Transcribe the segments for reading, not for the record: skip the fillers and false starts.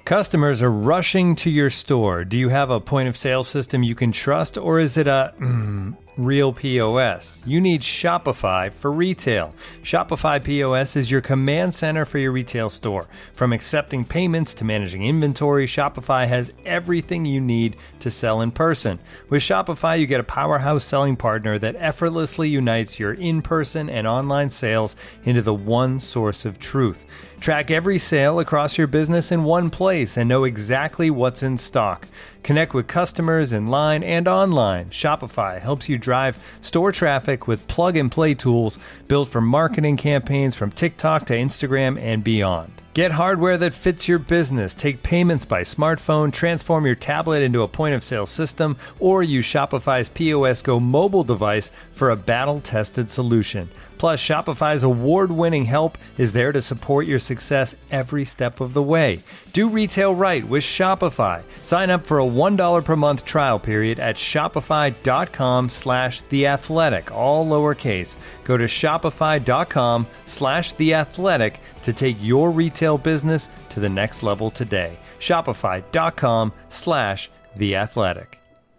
Customers are rushing to your store. Do you have a point of sale system you can trust, or is it a real POS? You need Shopify for retail. Shopify POS is your command center for your retail store. From accepting payments to managing inventory, Shopify has everything you need to sell in person. With Shopify, you get a powerhouse selling partner that effortlessly unites your in-person and online sales into the one source of truth. Track every sale across your business in one place and know exactly what's in stock. Connect with customers in line and online. Shopify helps you drive store traffic with plug-and-play tools built for marketing campaigns from TikTok to Instagram and beyond. Get hardware that fits your business. Take payments by smartphone, transform your tablet into a point-of-sale system, or use Shopify's POS Go mobile device for a battle-tested solution. Plus, Shopify's award-winning help is there to support your success every step of the way. Do retail right with Shopify. Sign up for a $1 per month trial period at shopify.com/theathletic, all lowercase. Go to shopify.com/theathletic to take your retail business to the next level today. Shopify.com/theathletic.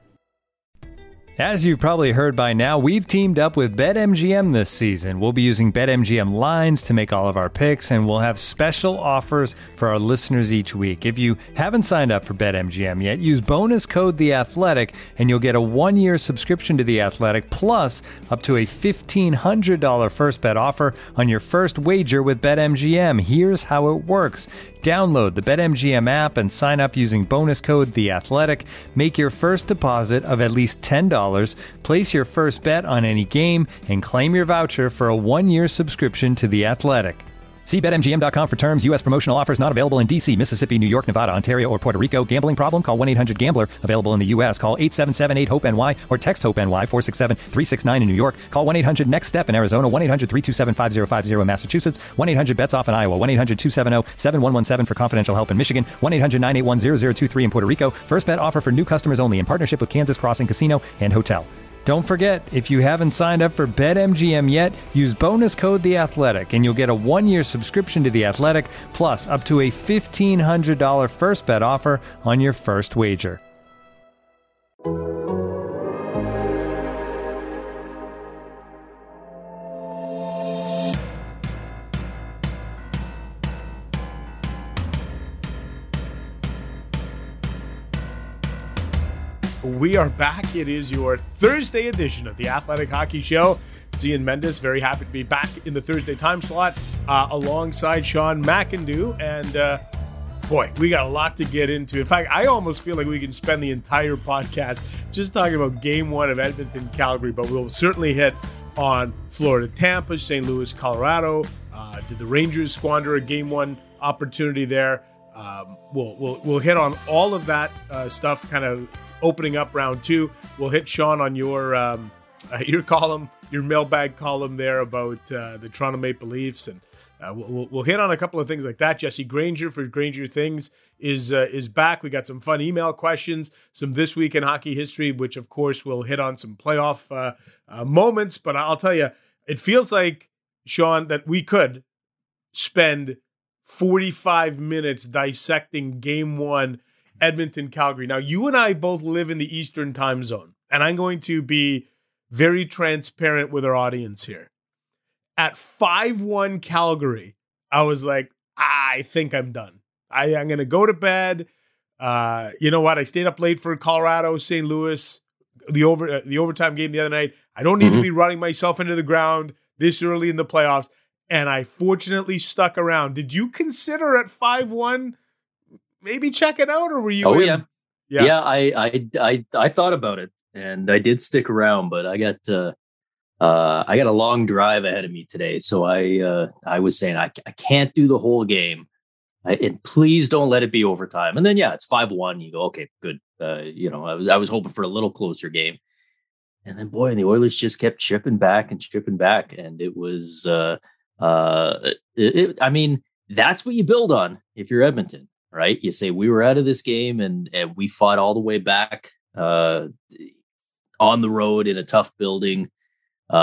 As you've probably heard by now, we've teamed up with BetMGM this season. We'll be using BetMGM lines to make all of our picks, and we'll have special offers for our listeners each week. If you haven't signed up for BetMGM yet, use bonus code THEATHLETIC, and you'll get a 1-year subscription to The Athletic, plus up to a $1,500 first bet offer on your first wager with BetMGM. Here's how it works. Download the BetMGM app and sign up using bonus code THEATHLETIC. Make your first deposit of at least $10. Place your first bet on any game and claim your voucher for a 1-year subscription to The Athletic. See BetMGM.com for terms. U.S. promotional offers not available in D.C., Mississippi, New York, Nevada, Ontario, or Puerto Rico. Gambling problem? Call 1-800-GAMBLER. Available in the U.S. Call 877-8-HOPE-NY or text HOPE-NY 467-369 in New York. Call 1-800-NEXT-STEP in Arizona. 1-800-327-5050 in Massachusetts. 1-800-BETS-OFF in Iowa. 1-800-270-7117 for confidential help in Michigan. 1-800-981-0023 in Puerto Rico. First bet offer for new customers only in partnership with Kansas Crossing Casino and Hotel. Don't forget, if you haven't signed up for BetMGM yet, use bonus code THEATHLETIC, and you'll get a 1-year subscription to The Athletic, plus up to a $1,500 first bet offer on your first wager. We are back. It is your Thursday edition of the Athletic Hockey Show. It's Ian Mendes, very happy to be back in the Thursday time slot alongside Sean McIndoe. And boy, we got a lot to get into. In fact, I almost feel like we can spend the entire podcast just talking about Game 1 of Edmonton-Calgary, but we'll certainly hit on Florida-Tampa, St. Louis, Colorado. Did the Rangers squander a Game 1 opportunity there? We'll hit on all of that stuff, kind of opening up round 2. We'll hit Sean on your column, your mailbag column there about the Toronto Maple Leafs, and we'll hit on a couple of things like that. Jesse Granger for Granger Things is back. We got some fun email questions, some This Week in Hockey History, which of course we'll hit on some playoff moments. But I'll tell you, it feels like, Sean, that we could spend 45 minutes dissecting Game 1 Edmonton-Calgary. Now, you and I both live in the Eastern time zone, and I'm going to be very transparent with our audience here. At 5-1 Calgary, I was like, I think I'm done. I'm going to go to bed. You know what? I stayed up late for Colorado, St. Louis, the overtime game the other night. I don't need to be running myself into the ground this early in the playoffs, and I fortunately stuck around. Did you consider at 5-1 maybe check it out, or were you? Oh, yeah. I thought about it, and I did stick around, but I got a long drive ahead of me today, so I was saying I can't do the whole game, and please don't let it be overtime. And then it's 5-1. You go, okay, good. I was hoping for a little closer game, and then boy, the Oilers just kept chipping back, and it was. I mean, that's what you build on if you're Edmonton. Right. You say we were out of this game and we fought all the way back on the road in a tough building,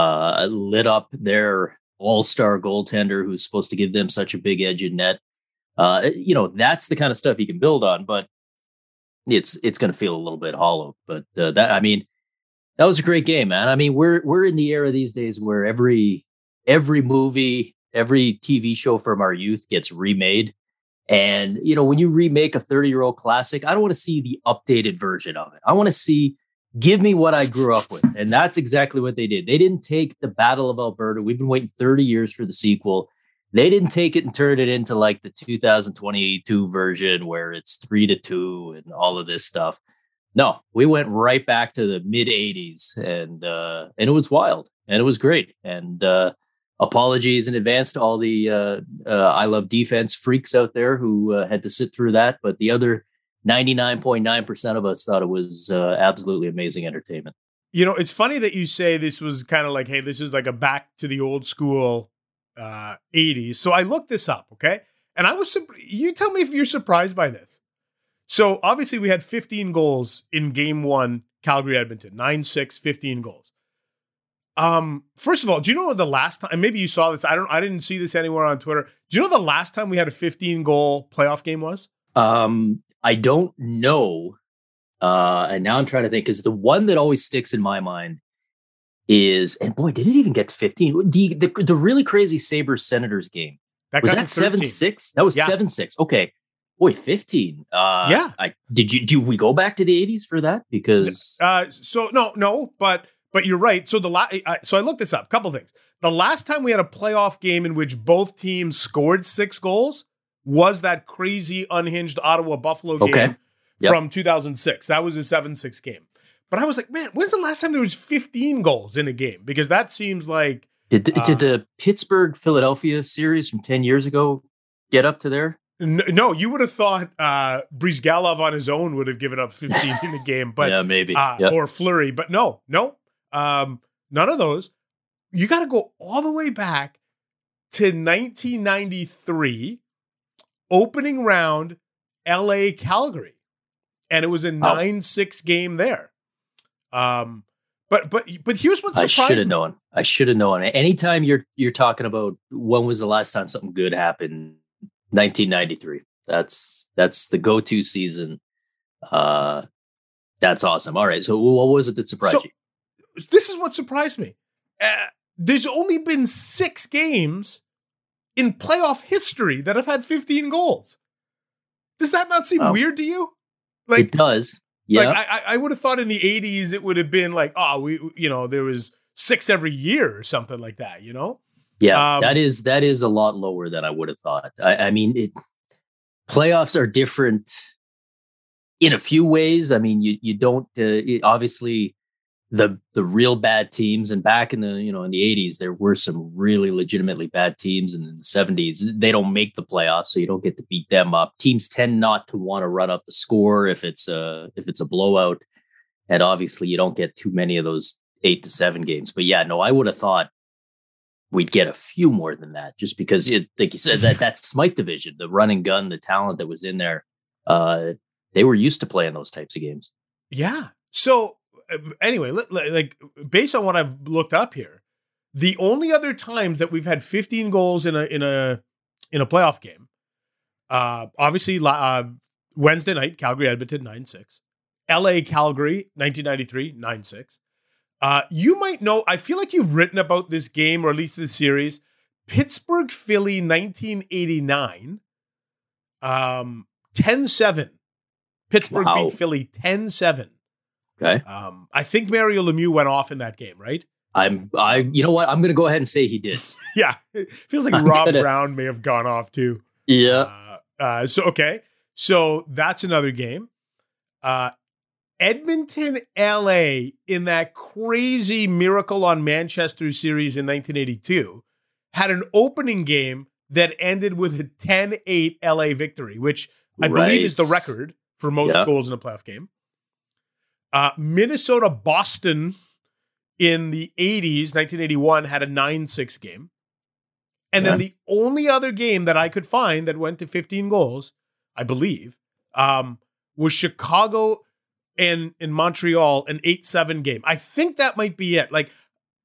lit up their all-star goaltender who's supposed to give them such a big edge in net. That's the kind of stuff you can build on, but it's going to feel a little bit hollow. But that was a great game, man. I mean, we're in the era these days where every movie, every TV show from our youth gets remade. And, when you remake a 30-year-old classic, I don't want to see the updated version of it. I want to see, give me what I grew up with. And that's exactly what they did. They didn't take the Battle of Alberta. We've been waiting 30 years for the sequel. They didn't take it and turn it into like the 2022 version where it's 3-2 and all of this stuff. No, we went right back to the mid 80s and it was wild and it was great. And apologies in advance to all the I Love Defense freaks out there who had to sit through that. But the other 99.9% of us thought it was absolutely amazing entertainment. It's funny that you say this was kind of like, hey, this is like a back to the old school 80s. So I looked this up, okay? And I was you tell me if you're surprised by this. So obviously we had 15 goals in game 1, Calgary-Edmonton, 9-6, 15 goals. First of all, do you know the last time, and maybe you saw this, I didn't see this anywhere on Twitter. Do you know the last time we had a 15 goal playoff game was? I don't know. And now I'm trying to think, because the one that always sticks in my mind is, and boy, did it even get to 15? The really crazy Sabres Senators game. Was that 7-6? That was 7-6. Okay. Boy, 15. Yeah. Do we go back to the 80s for that? Because so no, but you're right. So so I looked this up. A couple things. The last time we had a playoff game in which both teams scored 6 goals was that crazy unhinged Ottawa Buffalo game from 2006. That was a 7-6 game. But I was like, man, when's the last time there was 15 goals in a game? Because that seems like did the Pittsburgh Philadelphia series from 10 years ago get up to there? No, you would have thought Brizgalov on his own would have given up 15 in the game, but yeah, maybe or Fleury, but no, none of those. You got to go all the way back to 1993, opening round, LA Calgary, and it was a 9-6 game there. But here's what surprised me. I should have known. Anytime you're talking about when was the last time something good happened. 1993. That's the go-to season. That's awesome. All right. So what was it that surprised you? This is what surprised me. There's only been 6 games in playoff history that have had 15 goals. Does that not seem weird to you? Like, it does. Yeah. Like I would have thought in the 80s it would have been like, there was 6 every year or something like that, Yeah, that is a lot lower than I would have thought. I mean, playoffs are different in a few ways. I mean, you don't obviously the real bad teams, and back in the in the 80s there were some really legitimately bad teams, and in the 70s they don't make the playoffs, so you don't get to beat them up. Teams tend not to want to run up the score if it's a blowout, and obviously you don't get too many of those 8-7 games. But yeah, no, I would have thought we'd get a few more than that, just because like you said, that Smythe division, the run and gun, the talent that was in there, they were used to playing those types of games. Yeah. So anyway, like based on what I've looked up here, the only other times that we've had 15 goals in a playoff game, obviously Wednesday night, Calgary Edmonton 9-6, LA Calgary 1993 9-6. You might know, I feel like you've written about this game, or at least this series, Pittsburgh Philly 1989, 10-7. Pittsburgh beat Philly 10-7. Okay. I think Mario Lemieux went off in that game, right? You know what? I'm going to go ahead and say he did. Yeah. It feels like Rob Brown may have gone off too. Yeah. So that's another game. Edmonton, LA in that crazy Miracle on Manchester series in 1982 had an opening game that ended with a 10-8 LA victory, which I believe is the record for most goals in a playoff game. Minnesota, Boston in the 80s, 1981, had a 9-6 game. And then the only other game that I could find that went to 15 goals, I believe, was Chicago and in Montreal, an 8-7 game. I think that might be it. Like,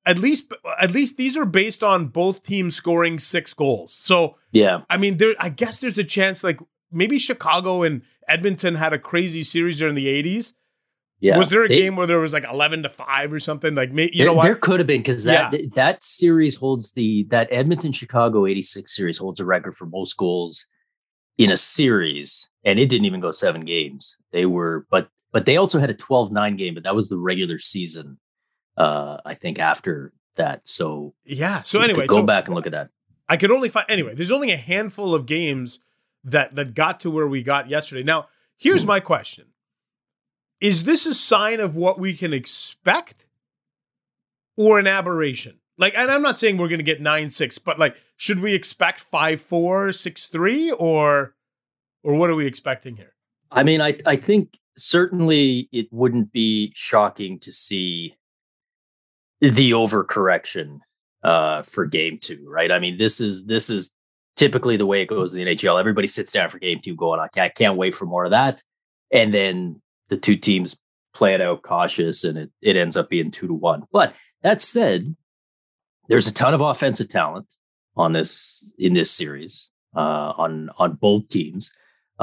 at least these are based on both teams scoring 6 goals. So yeah, I mean, I guess there's a chance like maybe Chicago and Edmonton had a crazy series during the 80s. Yeah. Was there a game where there was like 11-5 or something? Like, you know what? There could have been, because that series holds that Edmonton-Chicago 86 series holds a record for most goals in a series, and it didn't even go 7 games. They were, but they also had a 12-9 game, but that was the regular season. I think after that. So yeah. So anyway, go back and look at that. I could only find there's only a handful of games that got to where we got yesterday. Now, here's my question. Is this a sign of what we can expect or an aberration? Like, and I'm not saying we're going to get 9-6, but like, should we expect 5-4, 6-3, or what are we expecting here? I mean, I think certainly it wouldn't be shocking to see the overcorrection for game 2, right? I mean, this is typically the way it goes in the NHL. Everybody sits down for game 2 going, I can't wait for more of that. And then the two teams play it out cautious, and it ends up being 2-1. But that said, there's a ton of offensive talent in this series on both teams.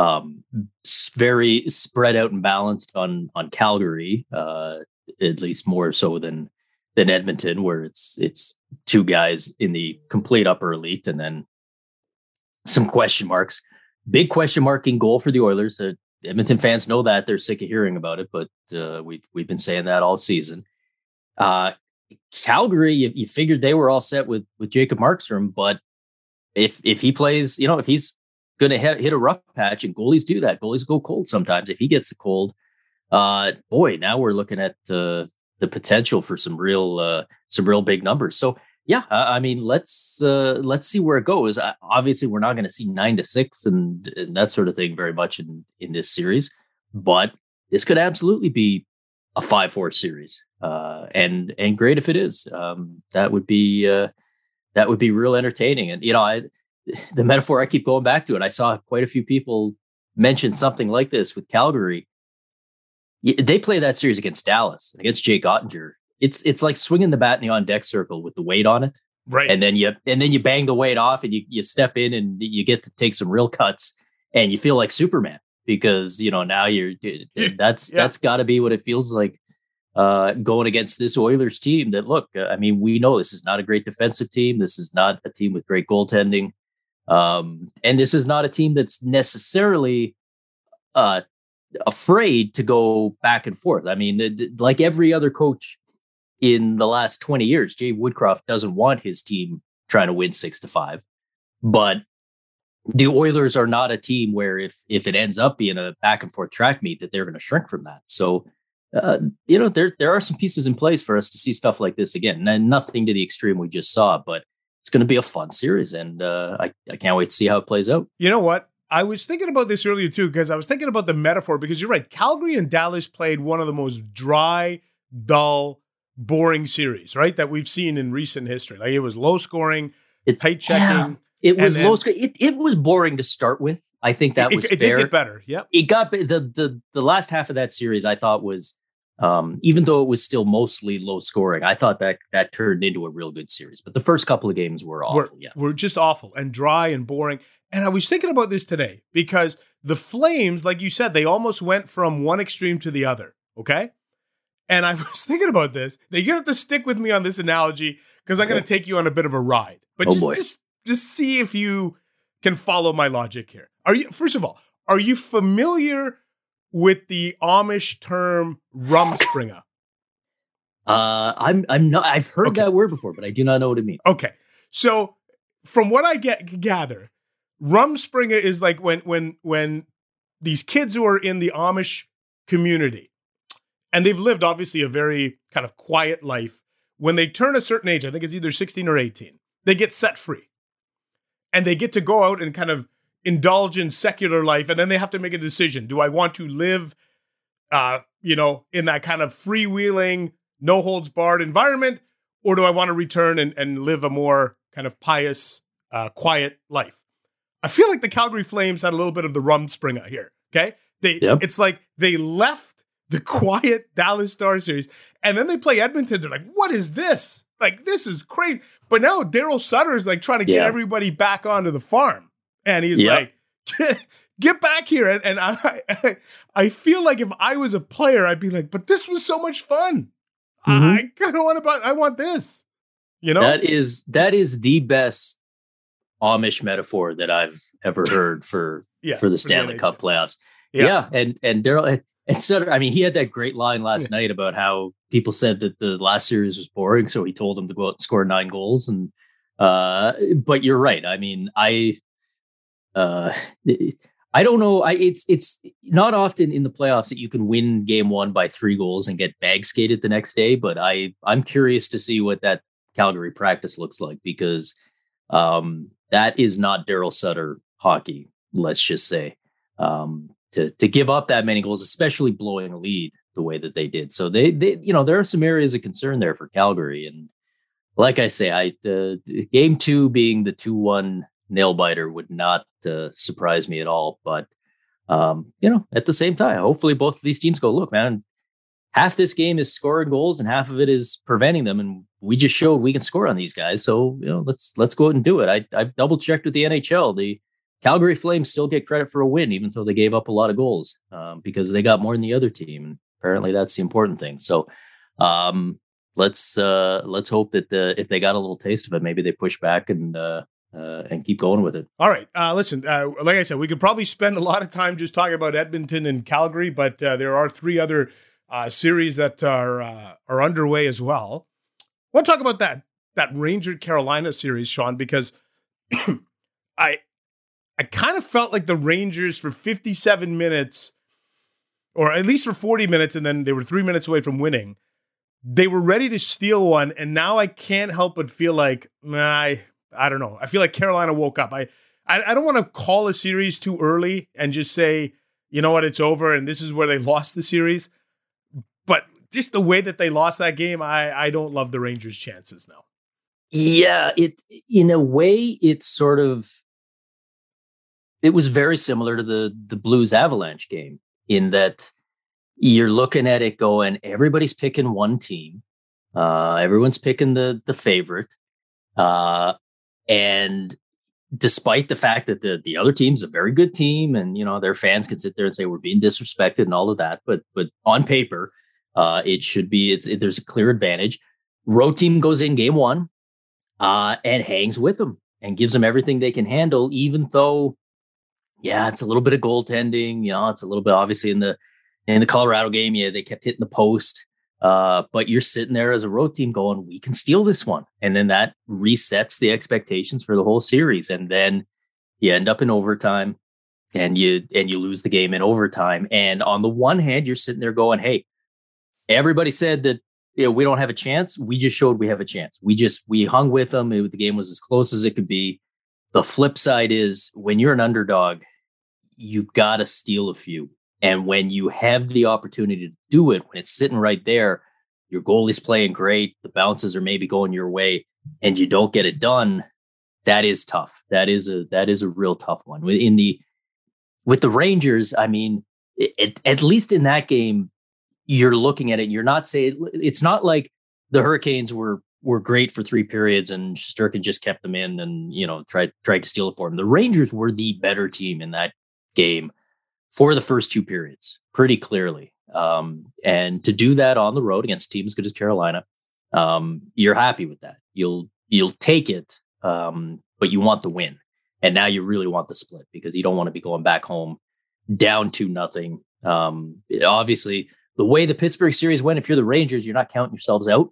Very spread out and balanced on Calgary, at least more so than Edmonton, where it's 2 guys in the complete upper elite, and then some question marks. Big question mark in goal for the Oilers. Edmonton fans know that. They're sick of hearing about it, but we've been saying that all season. Calgary, you figured they were all set with Jacob Markstrom, but if he plays, if he's going to hit a rough patch, and goalies do that. Goalies go cold sometimes. If he gets a cold, boy, now we're looking at the potential for some real big numbers. So yeah, I mean, let's see where it goes. Obviously, we're not going to see 9-6 and that sort of thing very much in this series, but this could absolutely be a 5-4 series, and great if it is. That would be real entertaining. And the metaphor I keep going back to it. I saw quite a few people mention something like this with Calgary. They play that series against Dallas, against Jake Ottinger. It's like swinging the bat in the on deck circle with the weight on it, right? And then you bang the weight off, and you step in, and you get to take some real cuts, and you feel like Superman, because now that's got to be what it feels like going against this Oilers team. That look, I mean, we know this is not a great defensive team. This is not a team with great goaltending, and this is not a team that's necessarily afraid to go back and forth. I mean, like every other coach in the last 20 years, Jay Woodcroft doesn't want his team trying to win 6-5, but the Oilers are not a team where if it ends up being a back and forth track meet, that they're going to shrink from that. So, there are some pieces in place for us to see stuff like this again, and nothing to the extreme we just saw, but it's going to be a fun series, and I can't wait to see how it plays out. You know what? I was thinking about this earlier too, because I was thinking about the metaphor, because you're right. Calgary and Dallas played one of the most dry, dull, boring series, right? That we've seen in recent history. Like, it was low scoring, tight checking. Yeah, it was low scoring. It was boring to start with. I think that was fair. It did get better. Yep. It got the last half of that series, I thought was, even though it was still mostly low scoring, I thought that turned into a real good series. But the first couple of games were awful. Were just awful and dry and boring. And I was thinking about this today, because the Flames, like you said, they almost went from one extreme to the other. Okay. And I was thinking about this. Now, you're going to have to stick with me on this analogy, because I'm going to take you on a bit of a ride. But just see if you can follow my logic here. First of all, are you familiar with the Amish term rumspringa? I'm not. I've heard that word before, but I do not know what it means. Okay. So from what I gather, rumspringa is like when these kids who are in the Amish community, and they've lived obviously a very kind of quiet life, when they turn a certain age, I think it's either 16 or 18, they get set free. And they get to go out and kind of indulge in secular life, and then they have to make a decision. Do I want to live, in that kind of freewheeling, no holds barred environment, or do I want to return and live a more kind of pious, quiet life? I feel like the Calgary Flames had a little bit of the rumspringa here. Okay, It's like they left the quiet Dallas Stars series, and then they play Edmonton. They're like, "What is this? Like, this is crazy. But now Daryl Sutter is like trying to get everybody back onto the farm. And he's like, get back here. And I feel like if I was a player, I'd be like, but this was so much fun. I kind of I want this. You know? That is the best Amish metaphor that I've ever heard for the Stanley Cup playoffs. Yeah. And Daryl, and Sutter, I mean, he had that great line last night about how people said that the last series was boring. So he told them to go out and score 9 goals. And, but you're right. I mean, I don't know. It's not often in the playoffs that you can win game 1 by 3 goals and get bag skated the next day. But I'm curious to see what that Calgary practice looks like, because that is not Daryl Sutter hockey, let's just say. To give up that many goals, especially blowing a lead the way that they did. So they there are some areas of concern there for Calgary. And like I say, game 2 being the 2-1 nail biter would not surprise me at all. But at the same time, hopefully both of these teams go, look, man, half this game is scoring goals and half of it is preventing them. And we just showed we can score on these guys. So, let's go out and do it. I've double checked with the NHL. The Calgary Flames still get credit for a win, even though they gave up a lot of goals because they got more than the other team. And apparently that's the important thing. So let's hope that if they got a little taste of it, maybe they push back and keep going with it. All right. Listen, like I said, we could probably spend a lot of time just talking about Edmonton and Calgary, but there are 3 other series that are underway as well. I want to talk about that Ranger Carolina series, Sean, because I kind of felt like the Rangers for 57 minutes, or at least for 40 minutes, and then they were 3 minutes away from winning. They were ready to steal one, and now I can't help but feel like, I don't know. I feel like Carolina woke up. I don't want to call a series too early and just say, you know what, it's over, and this is where they lost the series. But just the way that they lost that game, I don't love the Rangers' chances now. Yeah, in a way, it was very similar to the Blues Avalanche game, in that you're looking at it going, everybody's picking one team. Everyone's picking the favorite. And despite the fact that the other team's a very good team, and, their fans can sit there and say we're being disrespected and all of that. But on paper, it should be, there's a clear advantage. Road team goes in game 1 and hangs with them and gives them everything they can handle, even though, it's a little bit of goaltending. It's a little bit, obviously, in the Colorado game, they kept hitting the post. But you're sitting there as a road team going, we can steal this one. And then that resets the expectations for the whole series. And then you end up in overtime and you lose the game in overtime. And on the one hand, you're sitting there going, hey, everybody said that, we don't have a chance. We just showed we have a chance. We hung with them. The game was as close as it could be. The flip side is, when you're an underdog, you've got to steal a few. And when you have the opportunity to do it, when it's sitting right there, your goalie's playing great, the bounces are maybe going your way, and you don't get it done, that is tough. That is a real tough one. With the Rangers, I mean, at least in that game, you're looking at it, you're not saying, it's not like the Hurricanes were great for 3 periods and Shesterkin just kept them in and, tried to steal it for them. The Rangers were the better team in that game for the first 2 periods, pretty clearly. And to do that on the road against a team as good as Carolina, you're happy with that. You'll take it, but you want the win. And now you really want the split, because you don't want to be going back home down 2-0. Obviously, the way the Pittsburgh series went, if you're the Rangers, you're not counting yourselves out.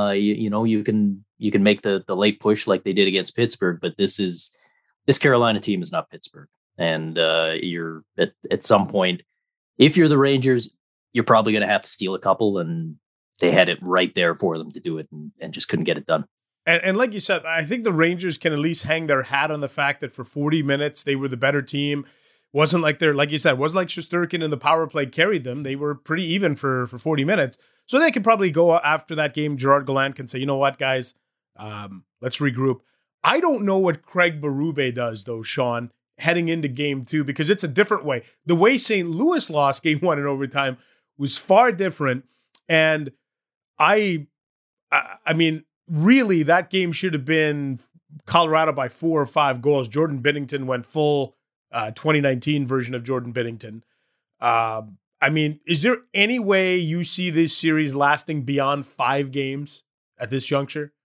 You can make the late push like they did against Pittsburgh, but this Carolina team is not Pittsburgh. And you're at some point, if you're the Rangers, you're probably going to have to steal a couple, and they had it right there for them to do it and just couldn't get it done. And like you said, I think the Rangers can at least hang their hat on the fact that for 40 minutes, they were the better team. Wasn't like like you said, wasn't like Shesterkin and the power play carried them. They were pretty even for 40 minutes. So they could probably go after that game. Gerard Gallant can say, you know what, guys, let's regroup. I don't know what Craig Berube does, though, Sean, heading into game 2, because it's a different way. The way St. Louis lost game 1 in overtime was far different. And I mean, really, that game should have been Colorado by 4 or 5 goals. Jordan Binnington went full 2019 version of Jordan Binnington. I mean, is there any way you see this series lasting beyond 5 games at this juncture?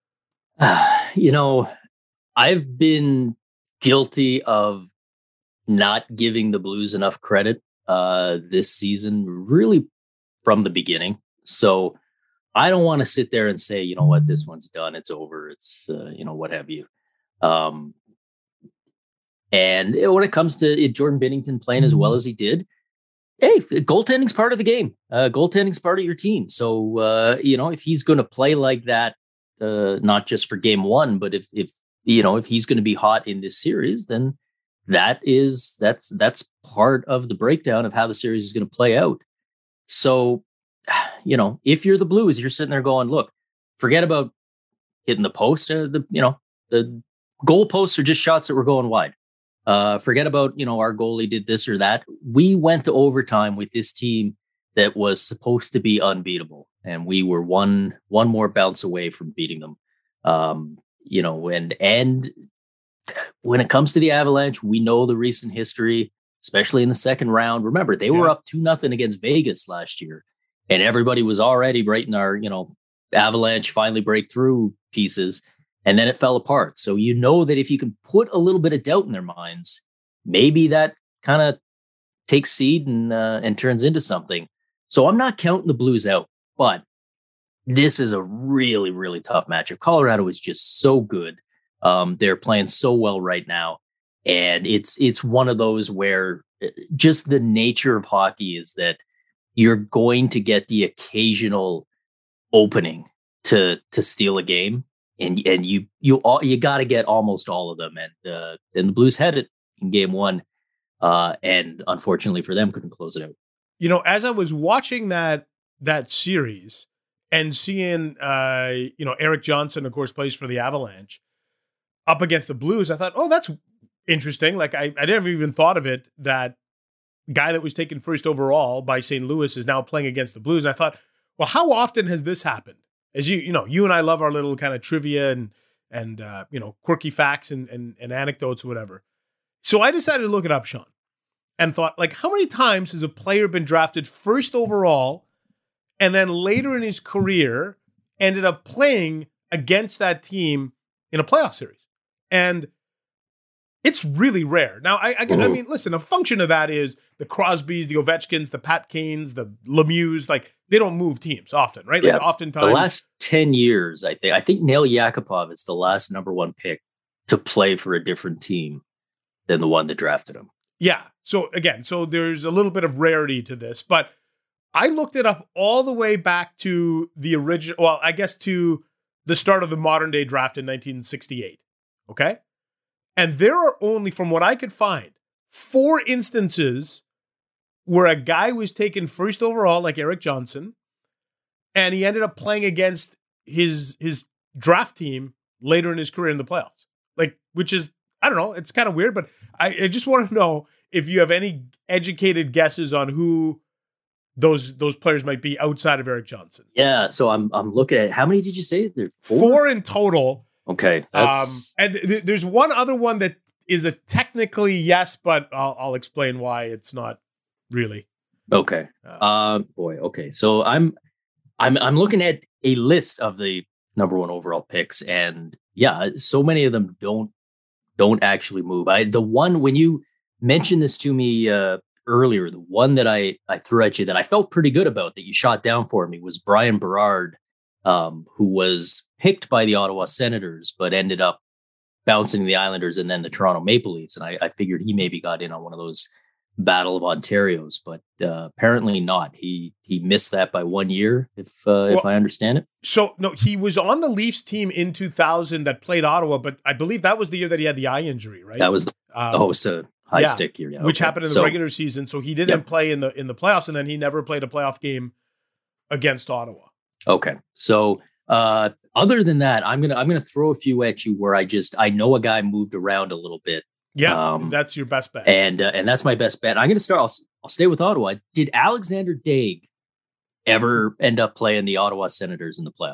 I've been guilty of not giving the Blues enough credit this season, really from the beginning. So I don't want to sit there and say, you know what, this one's done. It's over. It's, what have you. And when it comes to Jordan Binnington playing as well as he did, hey, goaltending's part of the game. Goaltending's part of your team. So, if he's going to play like that, not just for game one, but if he's going to be hot in this series, then that's part of the breakdown of how the series is going to play out. So, if you're the Blues, you're sitting there going, look, forget about hitting the post. The goal posts are just shots that were going wide. Forget about, our goalie did this or that. We went to overtime with this team that was supposed to be unbeatable, and we were one more bounce away from beating them. And when it comes to the Avalanche, we know the recent history, especially in the second round. Remember, they were up 2-0 against Vegas last year, and everybody was already writing our, Avalanche finally break through pieces, and then it fell apart. So you know that if you can put a little bit of doubt in their minds, maybe that kind of takes seed and turns into something. So I'm not counting the Blues out, but this is a really, really tough matchup. Colorado is just so good. They're playing so well right now. And it's one of those where just the nature of hockey is that you're going to get the occasional opening to steal a game. And you got to get almost all of them. And then the Blues had it in game one. And unfortunately for them, couldn't close it out. As I was watching that series and seeing, Erik Johnson, of course, plays for the Avalanche up against the Blues, I thought, oh, that's interesting. Like I never even thought of it, that guy that was taken first overall by St. Louis is now playing against the Blues. And I thought, well, how often has this happened? As you and I love our little kind of trivia and quirky facts and anecdotes or whatever. So I decided to look it up, Sean, and thought, like, how many times has a player been drafted first overall and then later in his career ended up playing against that team in a playoff series? And it's really rare. Now, I mean, listen, a function of that is the Crosbys, the Ovechkins, the Pat Kanes, the Lemieux, like, they don't move teams often, right? Yeah. Like, oftentimes. The last 10 years, I think Nail Yakupov is the last number one pick to play for a different team than the one that drafted him. Yeah. So there's a little bit of rarity to this, but I looked it up all the way back to the original, well, I guess to the start of the modern day draft in 1968. Okay. And there are only, from what I could find, 4 instances where a guy was taken first overall, like Erik Johnson, and he ended up playing against his draft team later in his career in the playoffs. Like, which is, I don't know, it's kind of weird, but I just want to know if you have any educated guesses on who those players might be outside of Erik Johnson. Yeah, so I'm looking at, how many did you say? There's 4 in total. Okay. And there's one other one that is a technically yes, but I'll explain why it's not really. Okay. Okay. So I'm looking at a list of the number 1 overall picks, and yeah, so many of them don't actually move. The one, when you mentioned this to me earlier, the one that I threw at you that I felt pretty good about that you shot down for me was Brian Berard, who was picked by the Ottawa Senators, but ended up bouncing the Islanders and then the Toronto Maple Leafs. And I figured he maybe got in on one of those Battle of Ontarios, but apparently not. He missed that by 1 year, if I understand it. So no, he was on the Leafs team in 2000 that played Ottawa, but I believe that was the year that he had the eye injury, right? That was it's a high stick year, which happened in the regular season. So he didn't play in the playoffs, and then he never played a playoff game against Ottawa. Okay, so other than that, I'm gonna throw a few at you where I know a guy moved around a little bit. Yeah, that's your best bet. And that's my best bet. I'm going to start. I'll stay with Ottawa. Did Alexander Daig ever end up playing the Ottawa Senators in the playoffs?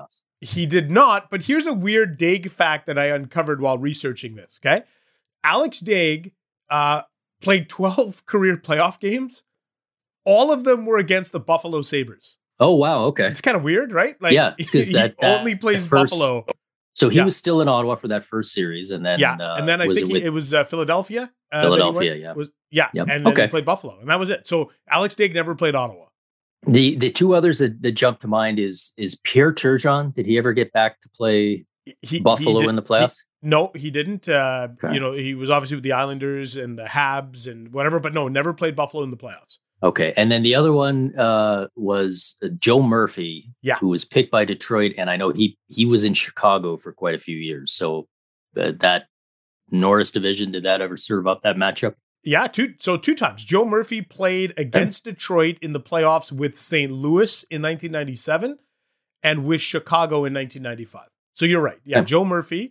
He did not, but here's a weird Daig fact that I uncovered while researching this, okay? Alex Daig played 12 career playoff games. All of them were against the Buffalo Sabres. Oh, wow. Okay. It's kind of weird, right? Like, yeah, because he only plays Buffalo. So he was still in Ottawa for that first series, and then and then I think it was Philadelphia. Philadelphia, Yep. And then he played Buffalo, and that was it. So Alex Daig never played Ottawa. The two others that jump to mind is Pierre Turgeon. Did he ever get back to play Buffalo in the playoffs? No, he didn't. He was obviously with the Islanders and the Habs and whatever, but no, never played Buffalo in the playoffs. Okay. And then the other one was Joe Murphy, who was picked by Detroit. And I know he was in Chicago for quite a few years. So that Norris division, did that ever serve up that matchup? Yeah, two times. Joe Murphy played against Detroit in the playoffs with St. Louis in 1997 and with Chicago in 1995. So you're right. Yeah, Joe Murphy.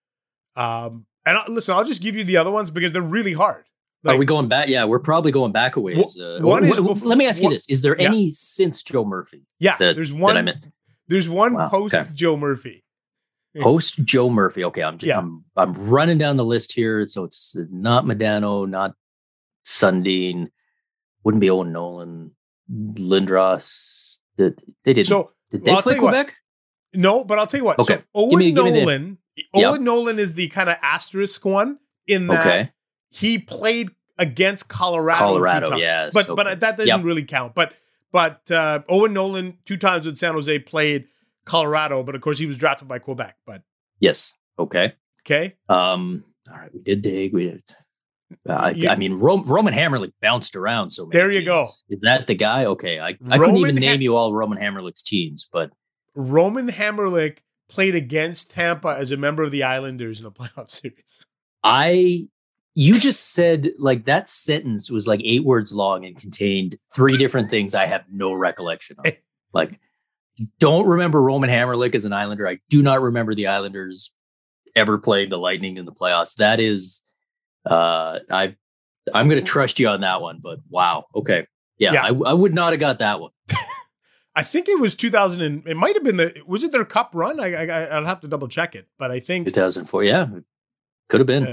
Listen, I'll just give you the other ones because they're really hard. Are we going back? Yeah, we're probably going back a ways. Let me ask you this. Is there any since Joe Murphy? Yeah, there's one. There's one post Joe Murphy. Post Joe Murphy. Okay, I'm running down the list here. So it's not Modano, not Sundin, wouldn't be Owen Nolan, Lindros. They didn't. So did they play Quebec? No, but I'll tell you what. Okay. So Owen Nolan is the kind of asterisk one in that he played against Colorado 2 times. Yes. But that doesn't really count. But Owen Nolan 2 times with San Jose played Colorado, but of course he was drafted by Quebec. But yes. Okay. All right. We did Daig. We did. I mean, Roman Hamrlik bounced around so many. There you go. Is that the guy? Okay. I couldn't even name you all Roman Hamrlik's teams, but Roman Hamrlik played against Tampa as a member of the Islanders in a playoff series. You just said like that sentence was like 8 words long and contained 3 different things I have no recollection of. Like, don't remember Roman Hamrlik as an Islander. I do not remember the Islanders ever playing the Lightning in the playoffs. That is, I'm going to trust you on that one, but wow. Okay. Yeah. I would not have got that one. I think it was 2000 and it might've been was it their cup run? I'll have to double check it, but I think 2004. Yeah. Could have been.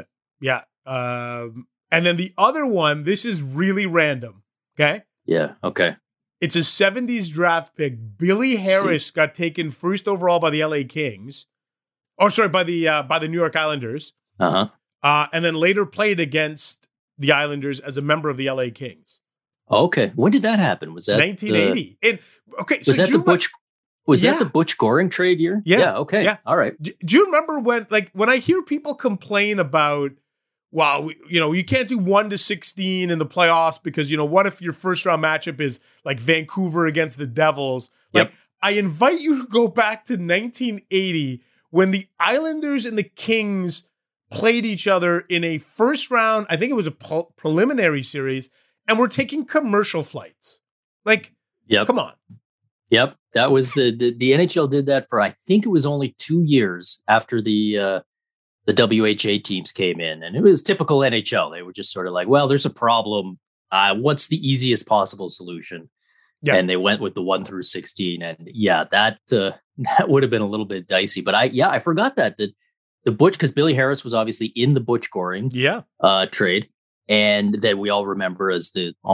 And then the other one, this is really random. Okay. Yeah. Okay. It's a 70s draft pick. Billy Harris got taken first overall by the LA Kings. Oh, sorry, by the New York Islanders. And then later played against the Islanders as a member of the LA Kings. Okay. When did that happen? Was that 1980? Was that the Butch? Was that the Butch Goring trade year? Yeah. Okay. Yeah. All right. Do you remember when I hear people complain about, wow, you can't do 1-16 in the playoffs because, what if your first round matchup is like Vancouver against the Devils? Like, I invite you to go back to 1980 when the Islanders and the Kings played each other in a first round. I think it was a preliminary series, and we're taking commercial flights. Like, come on. Yep. That was the NHL did that for, I think it was only 2 years after the WHA teams came in, and it was typical NHL. They were just sort of like, well, there's a problem. What's the easiest possible solution? Yeah. And they went with the 1-16. And that would have been a little bit dicey, but I forgot that the Butch, because Billy Harris was obviously in the Butch Goring trade. And that we all remember as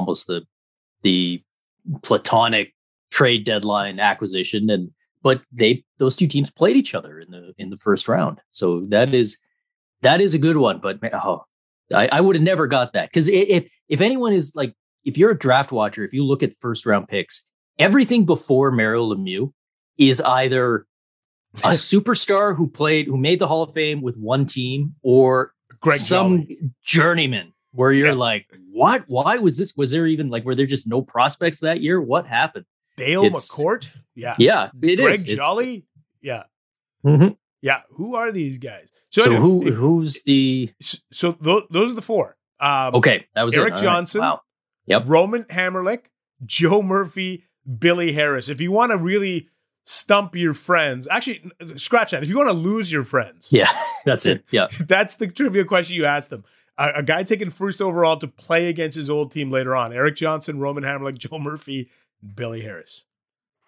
the platonic trade deadline acquisition. But those 2 teams played each other in the first round. So that is a good one. But I would have never got that, because if anyone is like, if you're a draft watcher, if you look at first round picks, everything before Mario Lemieux is either a superstar who made the Hall of Fame with one team, or Greg some Jolly. Journeyman where you're like, what? Why was this? Was there even were there just no prospects that year? What happened? Dale McCourt? Yeah. Yeah, Greg Jolly? Yeah. Mm-hmm. Yeah. Who are these guys? So anyway, who's the... So those are the 4. Okay. That was Eric Johnson. Right. Wow. Yep. Roman Hamrlik, Joe Murphy, Billy Harris. If you want to really stump your friends, actually, scratch that. If you want to lose your friends. Yeah, that's it. Yeah. That's the trivia question you ask them. A guy taken first overall to play against his old team later on. Eric Johnson, Roman Hamrlik, Joe Murphy, Billy Harris.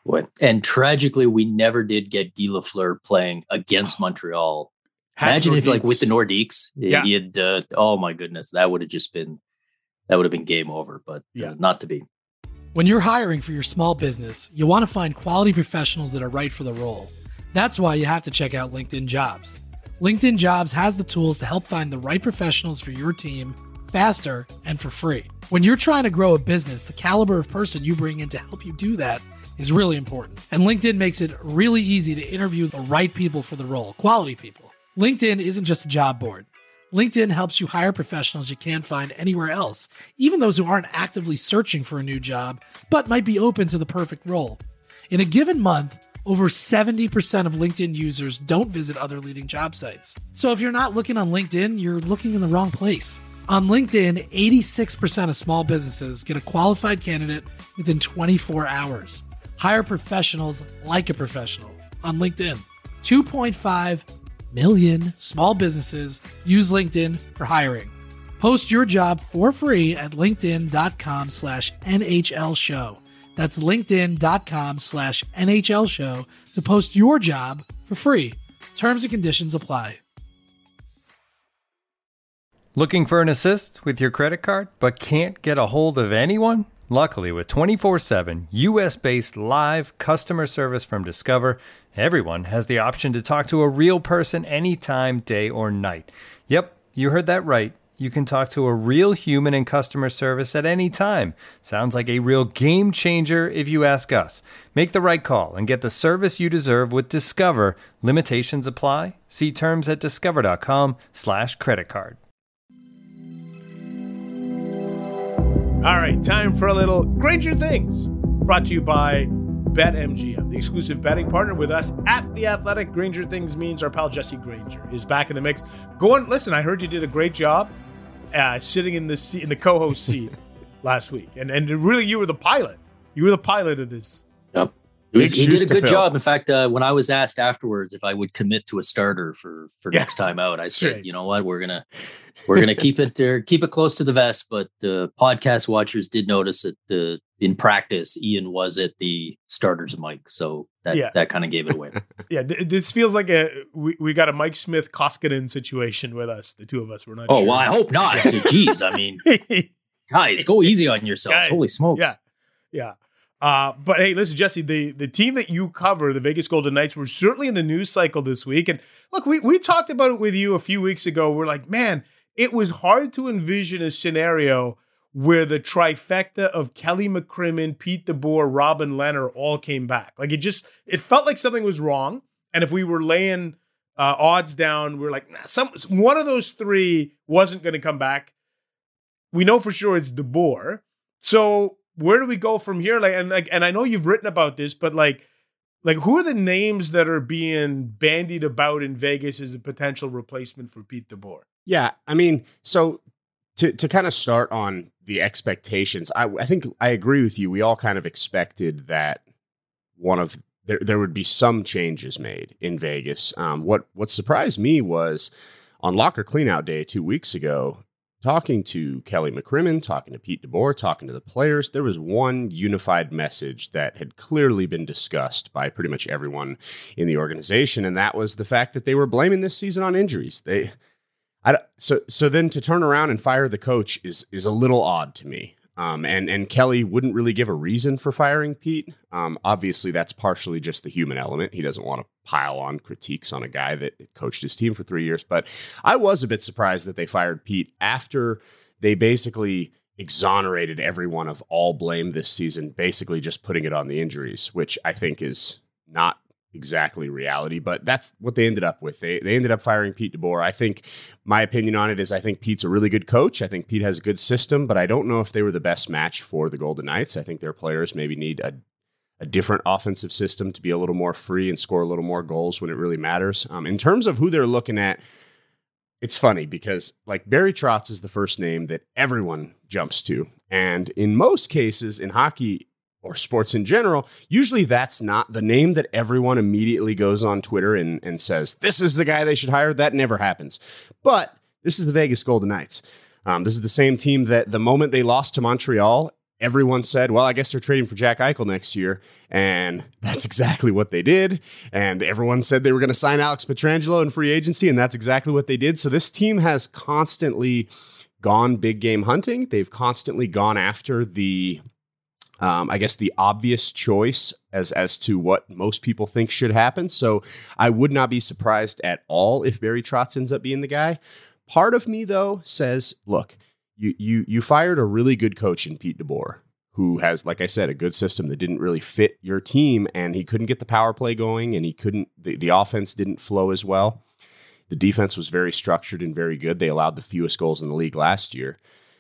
And tragically, we never did get Guy Lafleur playing against Montreal. Imagine if, like, with the Nordiques, he had, oh my goodness, that would have been game over, but not to be. When you're hiring for your small business, you want to find quality professionals that are right for the role. That's why you have to check out LinkedIn Jobs. LinkedIn Jobs has the tools to help find the right professionals for your team faster and for free. When you're trying to grow a business, the caliber of person you bring in to help you do that is really important. And LinkedIn makes it really easy to interview the right people for the role, quality people. LinkedIn isn't just a job board. LinkedIn helps you hire professionals you can't find anywhere else, even those who aren't actively searching for a new job, but might be open to the perfect role. In a given month, over 70% of LinkedIn users don't visit other leading job sites. So if you're not looking on LinkedIn, you're looking in the wrong place. On LinkedIn, 86% of small businesses get a qualified candidate within 24 hours. Hire professionals like a professional on LinkedIn. 2.5 million small businesses use LinkedIn for hiring. Post your job for free at linkedin.com/NHL show. That's linkedin.com/NHL show to post your job for free. Terms and conditions apply. Looking for an assist with your credit card but can't get a hold of anyone? Luckily, with 24/7 US-based live customer service from Discover, everyone has the option to talk to a real person anytime, day or night. Yep, you heard that right. You can talk to a real human in customer service at any time. Sounds like a real game changer if you ask us. Make the right call and get the service you deserve with Discover. Limitations apply. See terms at discover.com/creditcard. All right, time for a little Granger Things, brought to you by BetMGM, the exclusive betting partner with us at The Athletic. Granger Things means our pal Jesse Granger is back in the mix. Go on, listen, I heard you did a great job sitting in the co-host seat last week. And really, you were the pilot. You were the pilot of this. Yep. He did a good job. In fact, when I was asked afterwards if I would commit to a starter for next time out, I said, right. You know what, we're gonna keep it close to the vest. But podcast watchers did notice that in practice, Ian was at the starter's mic, so that kind of gave it away. Yeah, this feels like we got a Mike Smith Koskinen situation with us, the two of us. We're not. Oh sure. Well, I hope not. Jeez, I mean, guys, go easy on yourselves. Guys, holy smokes! Yeah. But hey, listen, Jesse, the team that you cover, the Vegas Golden Knights, were certainly in the news cycle this week. And look, we talked about it with you a few weeks ago. We're like, man, it was hard to envision a scenario where the trifecta of Kelly McCrimmon, Pete DeBoer, Robin Lehner all came back. Like it felt like something was wrong. And if we were laying odds down, we're like, one of those three wasn't going to come back. We know for sure it's DeBoer. So where do we go from here? And I know you've written about this, but like who are the names that are being bandied about in Vegas as a potential replacement for Pete DeBoer? Yeah, I mean, so to kind of start on the expectations, I think I agree with you. We all kind of expected that there would be some changes made in Vegas. What surprised me was on Locker Cleanout Day 2 weeks ago, talking to Kelly McCrimmon, talking to Pete DeBoer, talking to the players, there was one unified message that had clearly been discussed by pretty much everyone in the organization, and that was the fact that they were blaming this season on injuries. So then to turn around and fire the coach is a little odd to me. And Kelly wouldn't really give a reason for firing Pete. Obviously, that's partially just the human element. He doesn't want to pile on critiques on a guy that coached his team for 3 years. But I was a bit surprised that they fired Pete after they basically exonerated everyone of all blame this season, basically just putting it on the injuries, which I think is not exactly reality, but that's what they ended up with. They ended up firing Pete DeBoer. I think my opinion on it is I think Pete's a really good coach. I think Pete has a good system, but I don't know if they were the best match for the Golden Knights. I think their players maybe need a different offensive system to be a little more free and score a little more goals when it really matters. In terms of who they're looking at, it's funny because like Barry Trotz is the first name that everyone jumps to. And in most cases in hockey or sports in general, usually that's not the name that everyone immediately goes on Twitter and says, this is the guy they should hire. That never happens. But this is the Vegas Golden Knights. This is the same team that the moment they lost to Montreal, everyone said, well, I guess they're trading for Jack Eichel next year. And that's exactly what they did. And everyone said they were going to sign Alex Pietrangelo in free agency, and that's exactly what they did. So this team has constantly gone big game hunting. They've constantly gone after the obvious choice as to what most people think should happen. So I would not be surprised at all if Barry Trotz ends up being the guy. Part of me, though, says, look, you fired a really good coach in Pete DeBoer, who has, like I said, a good system that didn't really fit your team, and he couldn't get the power play going, and the offense didn't flow as well. The defense was very structured and very good. They allowed the fewest goals in the league last year.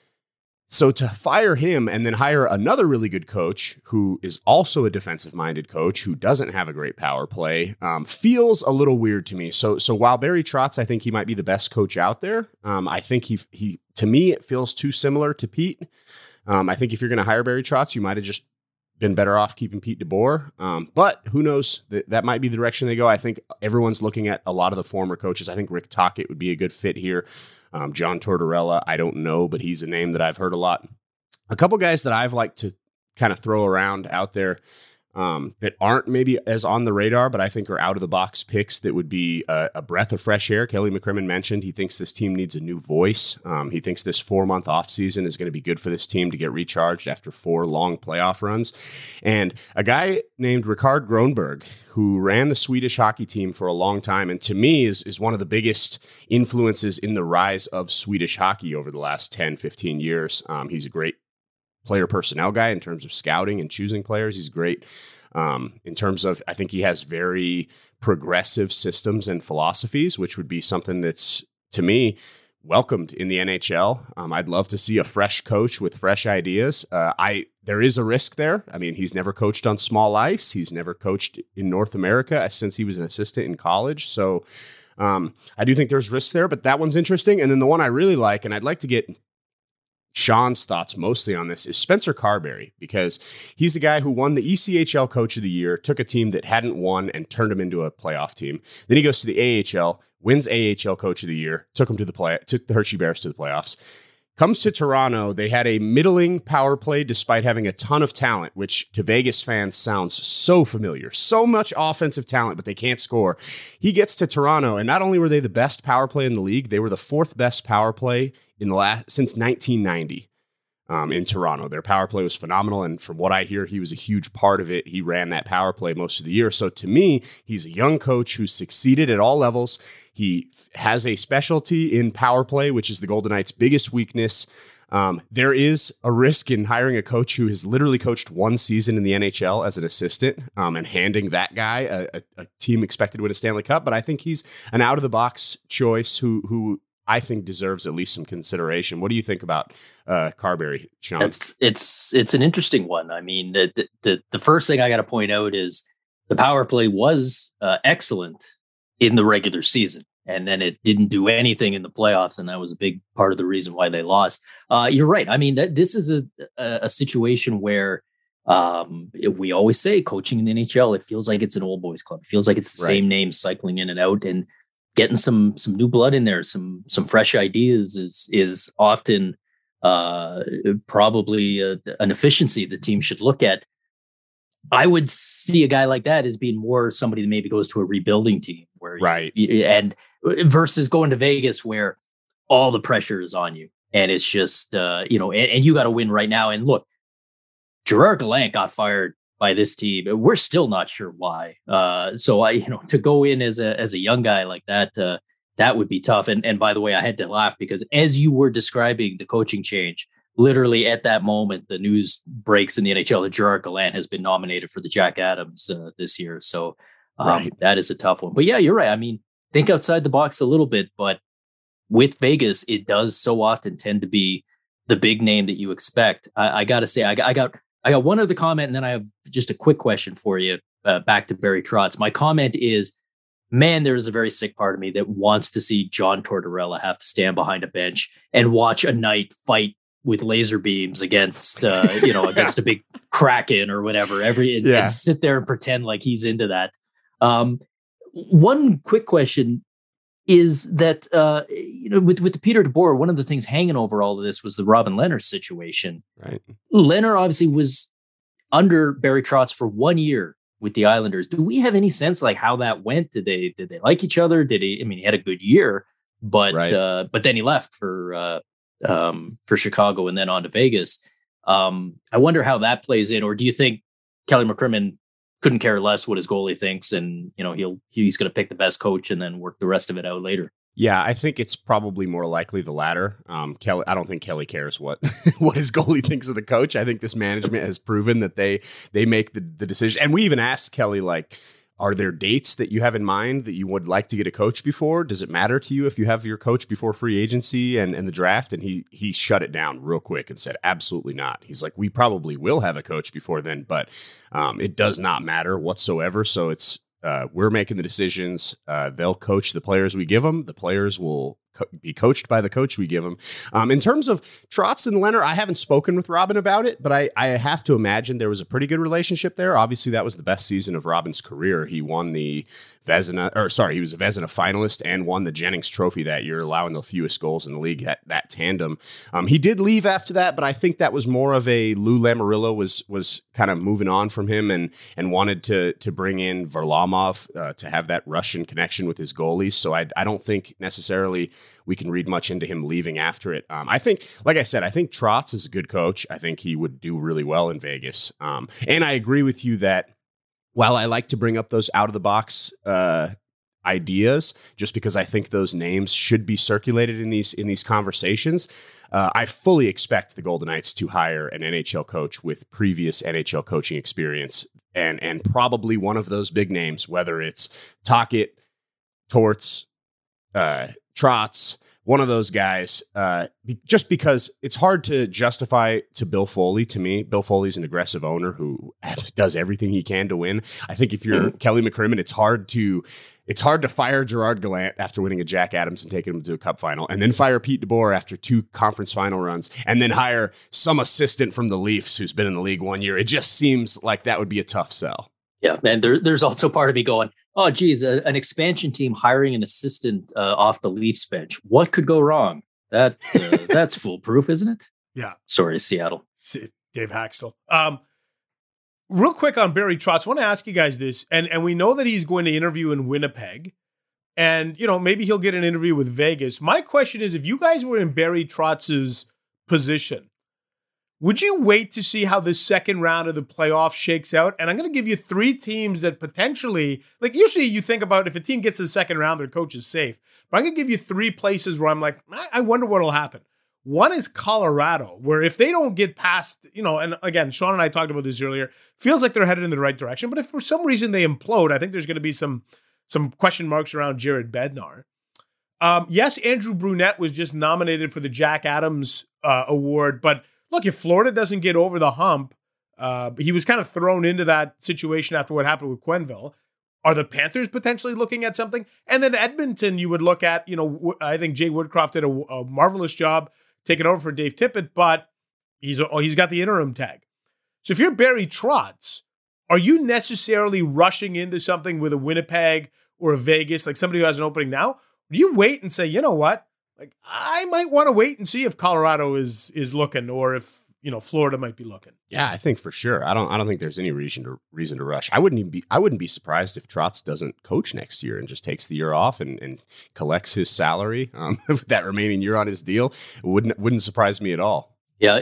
So to fire him and then hire another really good coach who is also a defensive-minded coach who doesn't have a great power play feels a little weird to me. So while Barry Trotz, I think he might be the best coach out there, I think he to me, it feels too similar to Pete. I think if you're going to hire Barry Trotz, you might have just been better off keeping Pete DeBoer. But who knows? That might be the direction they go. I think everyone's looking at a lot of the former coaches. I think Rick Tocchet would be a good fit here. John Tortorella, I don't know, but he's a name that I've heard a lot. A couple guys that I've liked to kind of throw around out there that aren't maybe as on the radar, but I think are out of the box picks that would be a breath of fresh air. Kelly McCrimmon mentioned he thinks this team needs a new voice. He thinks this 4-month offseason is going to be good for this team to get recharged after 4 long playoff runs. And a guy named Rikard Grönberg, who ran the Swedish hockey team for a long time, and to me is one of the biggest influences in the rise of Swedish hockey over the last 10, 15 years. He's a great player personnel guy in terms of scouting and choosing players. He's great in terms of, I think he has very progressive systems and philosophies, which would be something that's, to me, welcomed in the NHL. I'd love to see a fresh coach with fresh ideas. There is a risk there. I mean, he's never coached on small ice. He's never coached in North America since he was an assistant in college. So I do think there's risks there, but that one's interesting. And then the one I really like, and I'd like to get Sean's thoughts mostly on this, is Spencer Carberry, because he's a guy who won the ECHL Coach of the Year, took a team that hadn't won and turned him into a playoff team. Then he goes to the AHL, wins AHL Coach of the Year, took the Hershey Bears to the playoffs. Comes to Toronto. They had a middling power play despite having a ton of talent, which to Vegas fans sounds so familiar. So much offensive talent, but they can't score. He gets to Toronto, and not only were they the best power play in the league, they were the 4th best power play since 1990 in Toronto. Their power play was phenomenal, and from what I hear, he was a huge part of it. He ran that power play most of the year. So to me, he's a young coach who's succeeded at all levels. He has a specialty in power play, which is the Golden Knights' biggest weakness. There is a risk in hiring a coach who has literally coached 1 season in the NHL as an assistant and handing that guy a team expected to win a Stanley Cup. But I think he's an out-of-the-box choice who I think deserves at least some consideration. What do you think about Carberry, Sean? It's an interesting one. I mean, the first thing I got to point out is the power play was excellent in the regular season, and then it didn't do anything in the playoffs, and that was a big part of the reason why they lost. You're right. I mean, this is a situation where we always say coaching in the NHL, it feels like it's an old boys club. It feels like it's the same name cycling in and out, and getting some new blood in there, some fresh ideas is often probably an efficiency the team should look at. I would see a guy like that as being more somebody that maybe goes to a rebuilding team, where and versus going to Vegas where all the pressure is on you, and it's just and you got to win right now. And look, Gerard Gallant got fired by this team. We're still not sure why. So to go in as a young guy like that, that would be tough. And by the way, I had to laugh because as you were describing the coaching change, literally at that moment, the news breaks in the NHL that Gerard Gallant has been nominated for the Jack Adams this year. So that is a tough one. But yeah, you're right. I mean, think outside the box a little bit, but with Vegas, it does so often tend to be the big name that you expect. I got to say, I got one other comment, and then I have just a quick question for you back to Barry Trotz. My comment is, man, there is a very sick part of me that wants to see John Tortorella have to stand behind a bench and watch a Knight fight with laser beams against a big Kraken or whatever, and sit there and pretend like he's into that. One quick question. is that with the Peter DeBoer, one of the things hanging over all of this was the Robin Lehner situation. Right. Lehner obviously was under Barry Trotz for 1 year with the Islanders. Do we have any sense like how that went? Did they like each other? He had a good year, but then he left for Chicago and then on to Vegas. I wonder how that plays in, or do you think Kelly McCrimmon couldn't care less what his goalie thinks, and he's going to pick the best coach and then work the rest of it out later? Yeah, I think it's probably more likely the latter. Kelly, I don't think Kelly cares what what his goalie thinks of the coach. I think this management has proven that they make the decision. And we even asked Kelly, like, are there dates that you have in mind that you would like to get a coach before? Does it matter to you if you have your coach before free agency and the draft? And he shut it down real quick and said, absolutely not. He's like, we probably will have a coach before then, but it does not matter whatsoever. So it's we're making the decisions. They'll coach the players we give them. The players will be coached by the coach we give them. In terms of Trotz and Lehner, I haven't spoken with Robin about it, but I have to imagine there was a pretty good relationship there. Obviously, that was the best season of Robin's career. He won the he was a Vezina finalist and won the Jennings Trophy that year, allowing the fewest goals in the league, that tandem. He did leave after that, but I think that was more of a Lou Lamoriello was kind of moving on from him and wanted to bring in Varlamov to have that Russian connection with his goalies. So I don't think necessarily we can read much into him leaving after it. I think, like I said, I think Trotz is a good coach. I think he would do really well in Vegas. And I agree with you that while I like to bring up those out-of-the-box ideas, just because I think those names should be circulated in these conversations, I fully expect the Golden Knights to hire an NHL coach with previous NHL coaching experience, and probably one of those big names, whether it's Tocchet, Torts, Trotz, one of those guys, just because it's hard to justify to Bill Foley. To me, Bill Foley's an aggressive owner who does everything he can to win. I think if you're Kelly McCrimmon, it's hard to fire Gerard Gallant after winning a Jack Adams and taking him to a cup final, and then fire Pete DeBoer after 2 conference final runs, and then hire some assistant from the Leafs who's been in the league 1 year. It just seems like that would be a tough sell. Yeah, and there's also part of me going, oh, geez, an expansion team hiring an assistant off the Leafs bench. What could go wrong? That's foolproof, isn't it? Yeah. Sorry, Seattle. Dave Haxtell. Real quick on Barry Trotz, I want to ask you guys this, and we know that he's going to interview in Winnipeg, and maybe he'll get an interview with Vegas. My question is, if you guys were in Barry Trotz's position, would you wait to see how the second round of the playoffs shakes out? And I'm going to give you 3 teams that potentially, like usually you think about if a team gets to the second round, their coach is safe. But I'm going to give you 3 places where I'm like, I wonder what will happen. One is Colorado, where if they don't get past, and again, Sean and I talked about this earlier, feels like they're headed in the right direction. But if for some reason they implode, I think there's going to be some question marks around Jared Bednar. Yes, Andrew Brunette was just nominated for the Jack Adams Award, but look, if Florida doesn't get over the hump, he was kind of thrown into that situation after what happened with Quenneville. Are the Panthers potentially looking at something? And then Edmonton, you would look at, I think Jay Woodcroft did a marvelous job taking over for Dave Tippett, but he's got the interim tag. So if you're Barry Trotz, are you necessarily rushing into something with a Winnipeg or a Vegas, like somebody who has an opening now? Or do you wait and say, you know what? Like, I might want to wait and see if Colorado is looking, or if Florida might be looking. Yeah, I think for sure. I don't think there's any reason to rush. I wouldn't be surprised if Trotz doesn't coach next year and just takes the year off and collects his salary with that remaining year on his deal. It wouldn't surprise me at all. Yeah,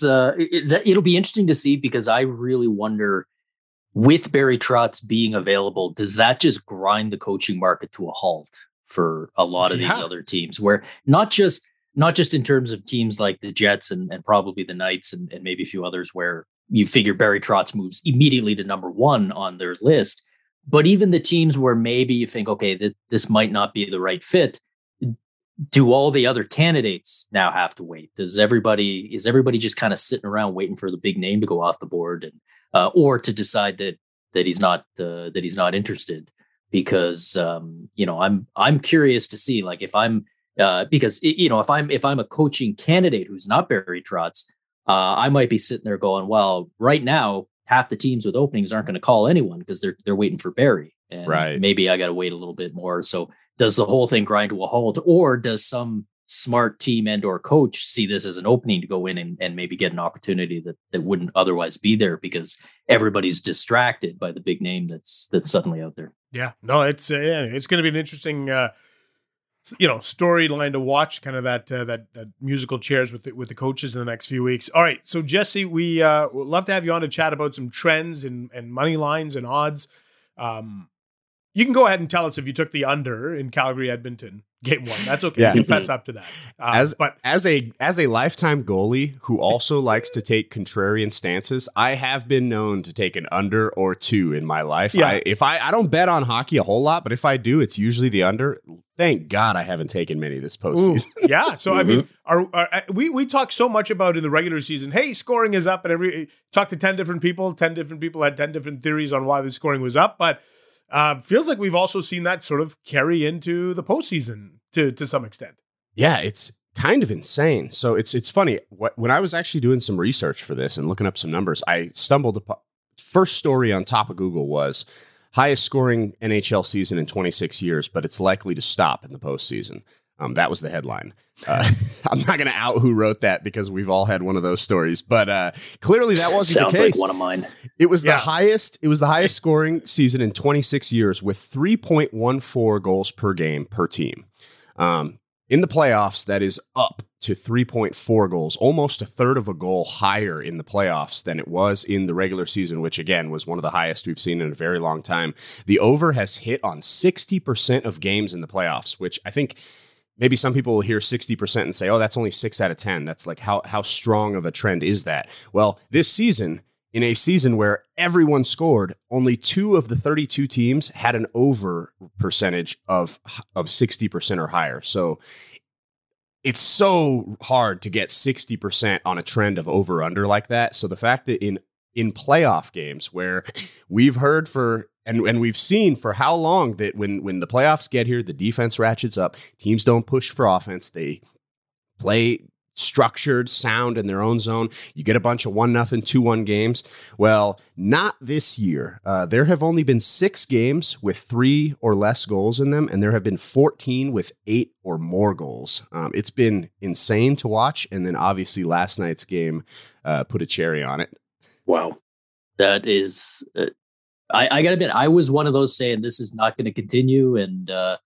it'll be interesting to see, because I really wonder, with Barry Trotz being available, does that just grind the coaching market to a halt for a lot of these other teams, where not just in terms of teams like the Jets and probably the Knights and maybe a few others, where you figure Barry Trotz moves immediately to number 1 on their list, but even the teams where maybe you think, okay, this might not be the right fit. Do all the other candidates now have to wait? Is everybody just kind of sitting around waiting for the big name to go off the board, and or to decide that he's not interested? Because I'm curious to see, like, if I'm if I'm a coaching candidate who's not Barry Trotz, I might be sitting there going, well, right now half the teams with openings aren't going to call anyone because they're waiting for Barry, and right. Maybe I got to wait a little bit more. So does the whole thing grind to a halt, or does some smart team and or coach see this as an opening to go in and maybe get an opportunity that wouldn't otherwise be there because everybody's distracted by the big name that's suddenly out there? Yeah, no, it's going to be an interesting, storyline to watch. Kind of that musical chairs with the coaches in the next few weeks. All right, so Jesse, we would love to have you on to chat about some trends and money lines and odds. You can go ahead and tell us if you took the under in Calgary Edmonton game 1. That's okay. Yeah. You can fess up to that. As a lifetime goalie who also likes to take contrarian stances, I have been known to take an under or 2 in my life. Yeah. I don't bet on hockey a whole lot, but if I do, it's usually the under. Thank God I haven't taken many this postseason. Yeah. So I mean, we talk so much about in the regular season, hey, scoring is up, and talk to 10 different people. 10 different people had 10 different theories on why the scoring was up, but feels like we've also seen that sort of carry into the postseason to some extent. Yeah, it's kind of insane. So it's funny. When I was actually doing some research for this and looking up some numbers, I stumbled upon first story on top of Google was highest scoring NHL season in 26 years, but it's likely to stop in the postseason. That was the headline. I'm not going to out who wrote that because we've all had one of those stories, but clearly that wasn't the case. Sounds like one of mine. It was the highest. It was the highest scoring season in 26 years with 3.14 goals per game per team. In the playoffs, that is up to 3.4 goals, almost a third of a goal higher in the playoffs than it was in the regular season, which again was one of the highest we've seen in a very long time. The over has hit on 60% of games in the playoffs, which I think maybe some people will hear 60% and say, oh, that's only 6 out of 10. That's like how strong of a trend is that? Well, this season, in a season where everyone scored, only 2 of the 32 teams had an over percentage of 60% or higher. So it's so hard to get 60% on a trend of over under like that. So the fact that in playoff games where we've heard and we've seen for how long that when the playoffs get here, the defense ratchets up, teams don't push for offense, they play structured, sound in their own zone. You get a bunch of 1-0, 2-1 games. Well, not this year. There have only been 6 games with 3 or less goals in them, and there have been 14 with 8 or more goals. It's been insane to watch, and then obviously last night's game put a cherry on it. Wow. That is... I gotta admit, I was one of those saying this is not going to continue, and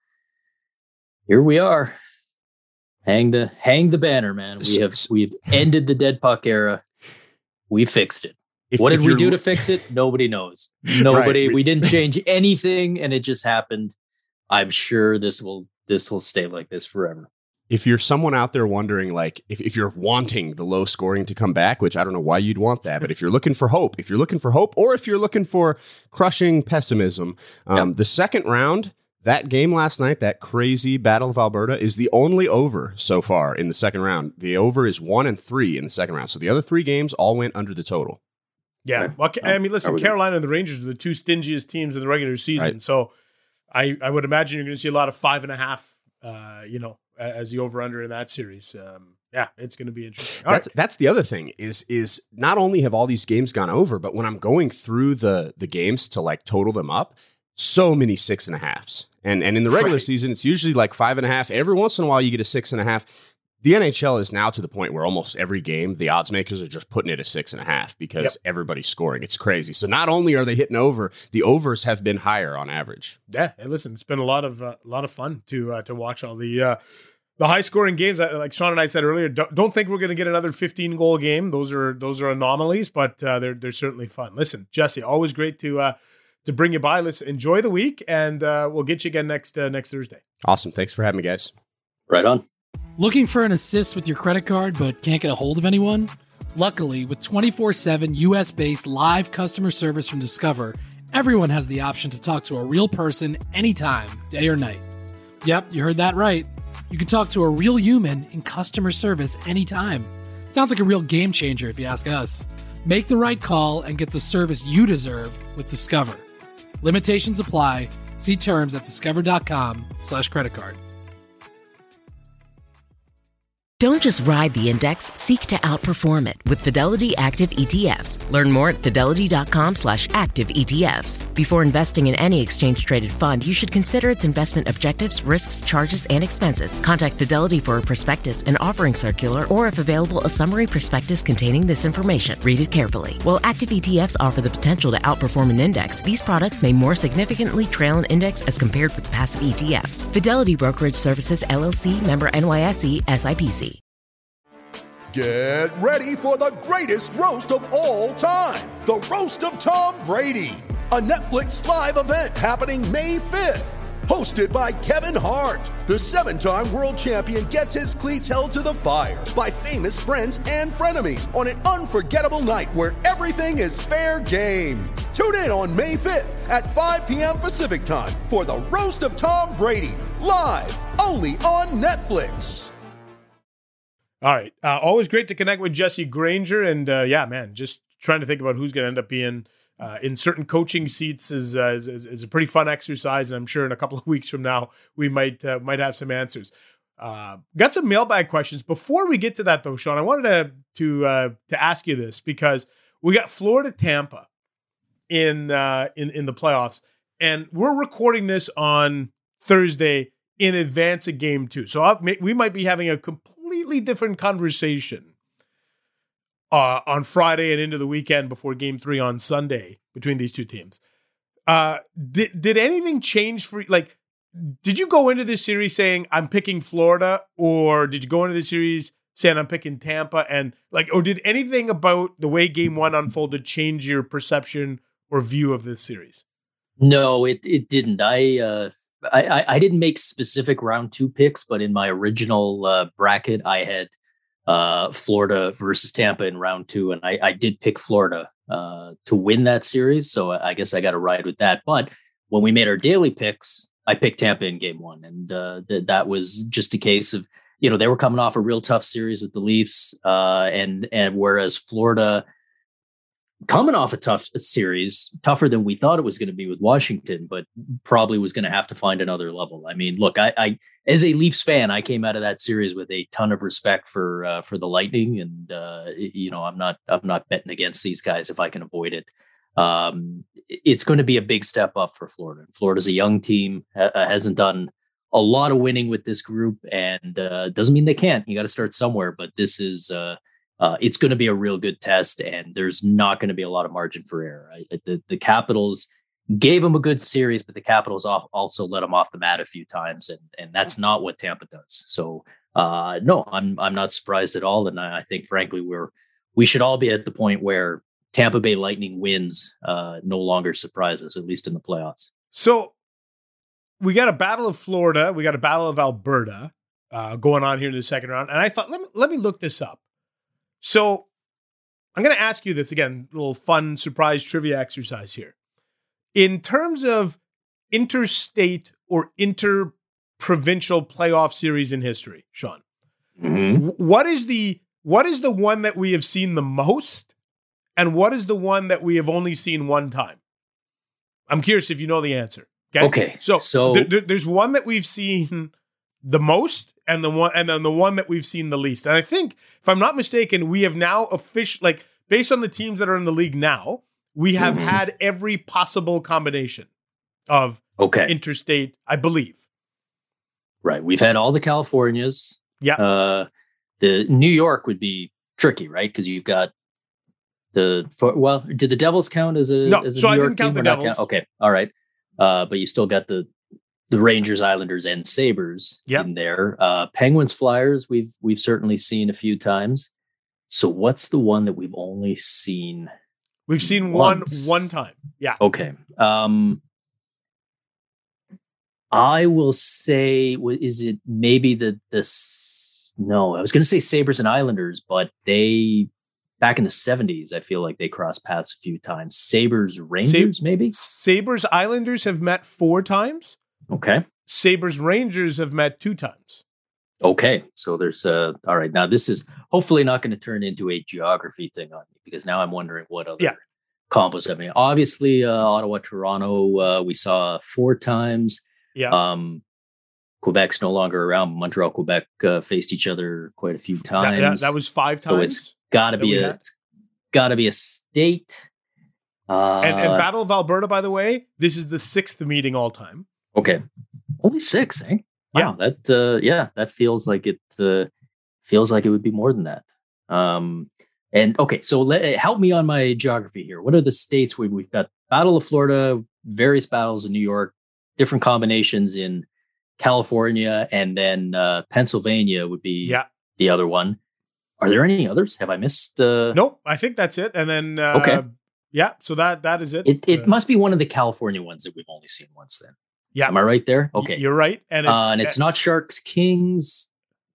here we are. Hang the banner, man. We've ended the dead puck era. We fixed it. What did we do to fix it? Nobody knows. Nobody. Right. We didn't change anything, and it just happened. I'm sure this will stay like this forever. If you're someone out there wondering, like, if you're wanting the low scoring to come back, which I don't know why you'd want that, but if you're looking for hope, or if you're looking for crushing pessimism, the second round, that game last night, that crazy Battle of Alberta, is the only over so far in the second round. The over is 1-3 in the second round. So the other 3 games all went under the total. Yeah. Well, I mean, listen, Carolina and the Rangers are the 2 stingiest teams in the regular season. Right. So I would imagine you're going to see a lot of 5.5, as the over-under in that series. It's going to be interesting. That's the other thing is not only have all these games gone over, but when I'm going through the games to like total them up, so many 6.5s. And in the regular season, it's usually like 5.5. Every once in a while, you get a 6.5. The NHL is now to the point where almost every game, the odds makers are just putting it at 6.5 because everybody's scoring. It's crazy. So not only are they hitting over, the overs have been higher on average. Yeah, and listen, it's been a lot of fun to watch all the high scoring games. Like Sean and I said earlier, don't think we're going to get another 15 goal game. Those are anomalies, but they're certainly fun. Listen, Jesse, always great to bring you by. Let's enjoy the week, and we'll get you again next Thursday. Awesome. Thanks for having me, guys. Right on. Looking for an assist with your credit card but can't get a hold of anyone? Luckily, with 24/7 US-based live customer service from Discover, everyone has the option to talk to a real person anytime, day or night. Yep, you heard that right. You can talk to a real human in customer service anytime. Sounds like a real game changer if you ask us. Make the right call and get the service you deserve with Discover. Limitations apply. See terms at discover.com/creditcard. Don't just ride the index, seek to outperform it with Fidelity Active ETFs. Learn more at fidelity.com/active ETFs. Before investing in any exchange-traded fund, you should consider its investment objectives, risks, charges, and expenses. Contact Fidelity for a prospectus, an offering circular, or if available, a summary prospectus containing this information. Read it carefully. While active ETFs offer the potential to outperform an index, these products may more significantly trail an index as compared with passive ETFs. Fidelity Brokerage Services, LLC, member NYSE, SIPC. Get ready for the greatest roast of all time, the Roast of Tom Brady, a Netflix live event happening May 5th. Hosted by Kevin Hart, the 7-time world champion gets his cleats held to the fire by famous friends and frenemies on an unforgettable night where everything is fair game. Tune in on May 5th at 5 p.m. Pacific time for the Roast of Tom Brady, live only on Netflix. All right. Always great to connect with Jesse Granger. And yeah, man, just trying to think about who's going to end up being in certain coaching seats is a pretty fun exercise. And I'm sure in a couple of weeks from now, we might have some answers. Got some mailbag questions. Before we get to that, though, Sean, I wanted to ask you this because we got Florida Tampa in the playoffs, and we're recording this on Thursday in advance of Game 2. So we might be having a completely different conversation on Friday and into the weekend before Game 3 on Sunday between these two teams. Did anything change for, like, did you go into this series saying I'm picking Florida, or did you go into the series saying I'm picking Tampa, and or did anything about the way Game 1 unfolded change your perception or view of this series? No, it didn't. I didn't make specific round 2 picks, but in my original bracket, I had Florida versus Tampa in round 2, and I did pick Florida to win that series. So I guess I got to ride with that. But when we made our daily picks, I picked Tampa in Game 1, and that was just a case of, they were coming off a real tough series with the Leafs, and whereas Florida, coming off a tough series, tougher than we thought it was going to be with Washington, but probably was going to have to find another level. I mean, look, I as a Leafs fan, I came out of that series with a ton of respect for the Lightning, and I'm not betting against these guys if I can avoid it. It's going to be a big step up for Florida. Florida's a young team, hasn't done a lot of winning with this group, and doesn't mean they can't. You got to start somewhere, but this is. It's going to be a real good test, and there's not going to be a lot of margin for error. The Capitals gave them a good series, but the Capitals also let them off the mat a few times, and that's not what Tampa does. So, no, I'm not surprised at all, and I think, frankly, we should all be at the point where Tampa Bay Lightning wins no longer surprises, at least in the playoffs. So, we got a battle of Florida, we got a battle of Alberta going on here in the second round, and I thought, let me look this up. So I'm going to ask you this again, a little fun surprise trivia exercise here. In terms of interstate or interprovincial playoff series in history, Sean, what is the one that we have seen the most, and what is the one that we have only seen one time? I'm curious if you know the answer. Okay. So there's one that we've seen the most, and then the one that we've seen the least. And I think, if I'm not mistaken, we have now based on the teams that are in the league now, we have had every possible combination of interstate, I believe. Right. We've had all the Californias. Yeah. The New York would be tricky, right? Because you've got did the Devils count as a no? As a so New I York didn't count team? the Devils. Okay. All right. But you still got the Rangers, Islanders, and Sabres in there. Penguins, Flyers, we've certainly seen a few times. So what's the one that we've only seen? We've seen one time. Yeah. Okay. I will say, is it maybe no, I was going to say Sabres and Islanders, but they, back in the 70s, I feel like they crossed paths a few times. Sabres, Rangers, maybe? Sabres, Islanders have met 4 times. Okay. Sabres, Rangers have met 2 times. Okay. So there's all right. Now this is hopefully not going to turn into a geography thing on me, because now I'm wondering what other combos have been. Obviously, Ottawa, Toronto, we saw 4 times. Yeah. Quebec's no longer around. Montreal, Quebec faced each other quite a few times. That was 5 times. So it's got to be a state. And Battle of Alberta, by the way, this is the 6th meeting all time. Okay, only 6, eh? Wow, Yeah. that feels like it. Feels like it would be more than that. And okay, so help me on my geography here. What are the states we've got? Battle of Florida, various battles in New York, different combinations in California, and then Pennsylvania would be the other one. Are there any others? Have I missed? Nope, I think that's it. And then okay, yeah, so that is it. It must be one of the California ones that we've only seen once. Then, yeah, am I right there? Okay, you're right. And it's not Sharks Kings.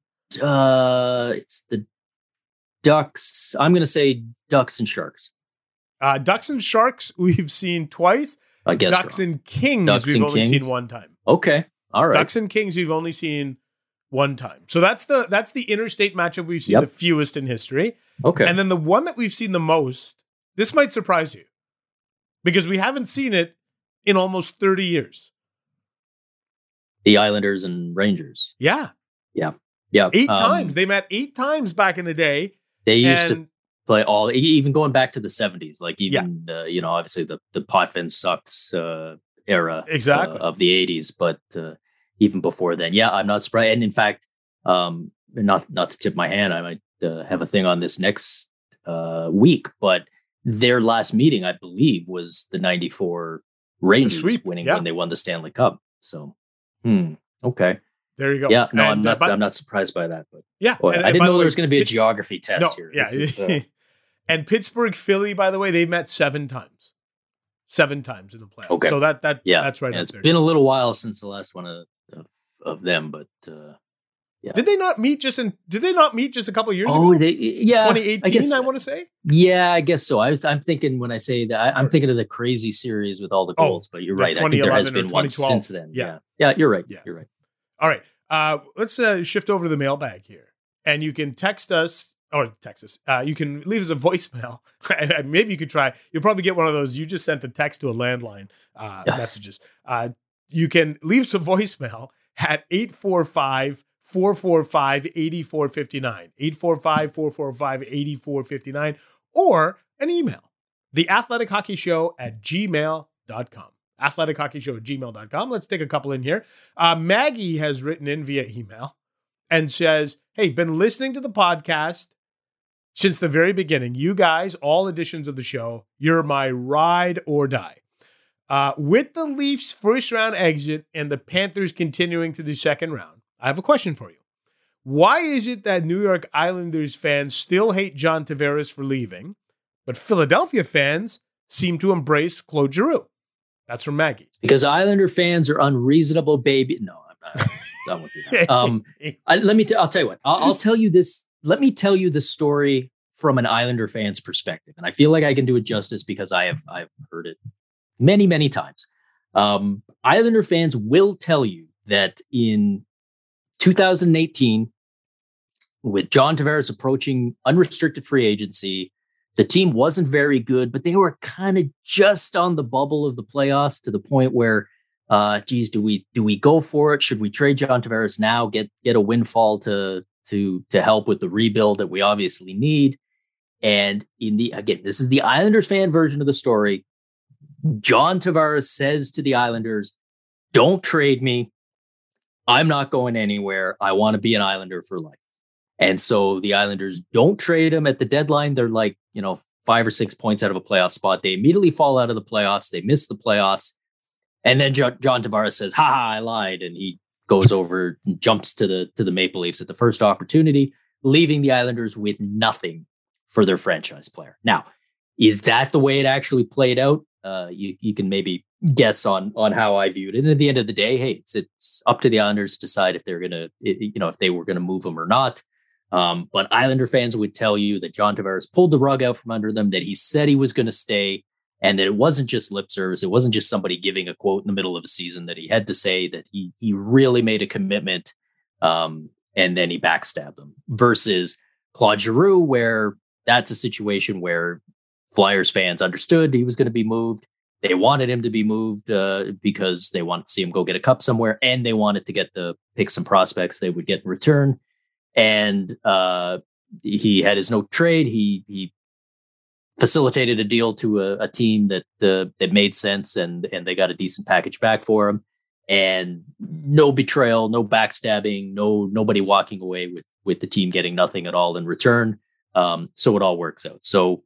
It's the Ducks. I'm going to say Ducks and Sharks. Ducks and Sharks we've seen twice. I guess Ducks and Kings Ducks we've and only Kings? seen one time. Okay, all right. Ducks and Kings we've only seen one time. So that's the interstate matchup we've seen the fewest in history. Okay. And then the one that we've seen the most, this might surprise you, because we haven't seen it in almost 30 years. The Islanders and Rangers. Yeah. 8 times. They met 8 times back in the day. They used to play even going back to the 70s, like even, obviously the Potvin Sucks era of the 80s, but even before then. Yeah, I'm not surprised. And in fact, not to tip my hand, I might have a thing on this next week, but their last meeting, I believe, was the 94 Rangers winning when they won the Stanley Cup. So, okay. There you go. Yeah, no, I'm not surprised by that. But yeah, I didn't know there was going to be a geography test here. Yeah, and Pittsburgh, Philly, by the way, they met 7 times. 7 times in the playoffs. Okay. So that's right. It's been a little while since the last one of them, but yeah. Did they not meet just a couple of years ago? 2018, I want to say. Yeah, I guess so. I'm thinking when I say that, I'm thinking of the crazy series with all the goals. But you're right. I think there has been one since then. Yeah, you're right. Yeah. You're right. All right. Let's shift over to the mailbag here, and you can text us. You can leave us a voicemail. Maybe you could try. You'll probably get one of those. You just sent a text to a landline messages. You can leave us a voicemail at 845-445-8459, 845-445-8459, or an email, theathletichockeyshow@gmail.com. athletechockeyshow@gmail.com. Let's take a couple in here. Maggie has written in via email and says, hey, been listening to the podcast since the very beginning. You guys, all editions of the show, you're my ride or die. With the Leafs' first round exit and the Panthers continuing to the second round, I have a question for you. Why is it that New York Islanders fans still hate John Tavares for leaving, but Philadelphia fans seem to embrace Claude Giroux? That's from Maggie. Because Islander fans are unreasonable, baby. No, I'm not done with you. I'll tell you what. I'll tell you this. Let me tell you the story from an Islander fan's perspective, and I feel like I can do it justice because I've heard it many, many times. Islander fans will tell you that in 2018, with John Tavares approaching unrestricted free agency, the team wasn't very good, but they were kind of just on the bubble of the playoffs to the point where, do we go for it? Should we trade John Tavares now, get a windfall to help with the rebuild that we obviously need? And this is the Islanders fan version of the story. John Tavares says to the Islanders, don't trade me. I'm not going anywhere. I want to be an Islander for life. And so the Islanders don't trade him at the deadline. They're like, 5 or 6 points out of a playoff spot. They immediately fall out of the playoffs. They miss the playoffs. And then John Tavares says, I lied. And he goes over and jumps to the Maple Leafs at the first opportunity, leaving the Islanders with nothing for their franchise player. Now, is that the way it actually played out? You can maybe guess on how I viewed it. And at the end of the day, hey, it's up to the Islanders to decide if they're going to, if they were going to move him or not. But Islander fans would tell you that John Tavares pulled the rug out from under them, that he said he was going to stay, and that it wasn't just lip service. It wasn't just somebody giving a quote in the middle of a season, that he had to say that he really made a commitment, and then he backstabbed them. Versus Claude Giroux, where that's a situation where Flyers fans understood he was going to be moved. They wanted him to be moved because they wanted to see him go get a cup somewhere, and they wanted to get the pick some prospects they would get in return. And he had his no trade. He facilitated a deal to a team that made sense, and they got a decent package back for him. And no betrayal, no backstabbing, nobody walking away with the team getting nothing at all in return. So it all works out. So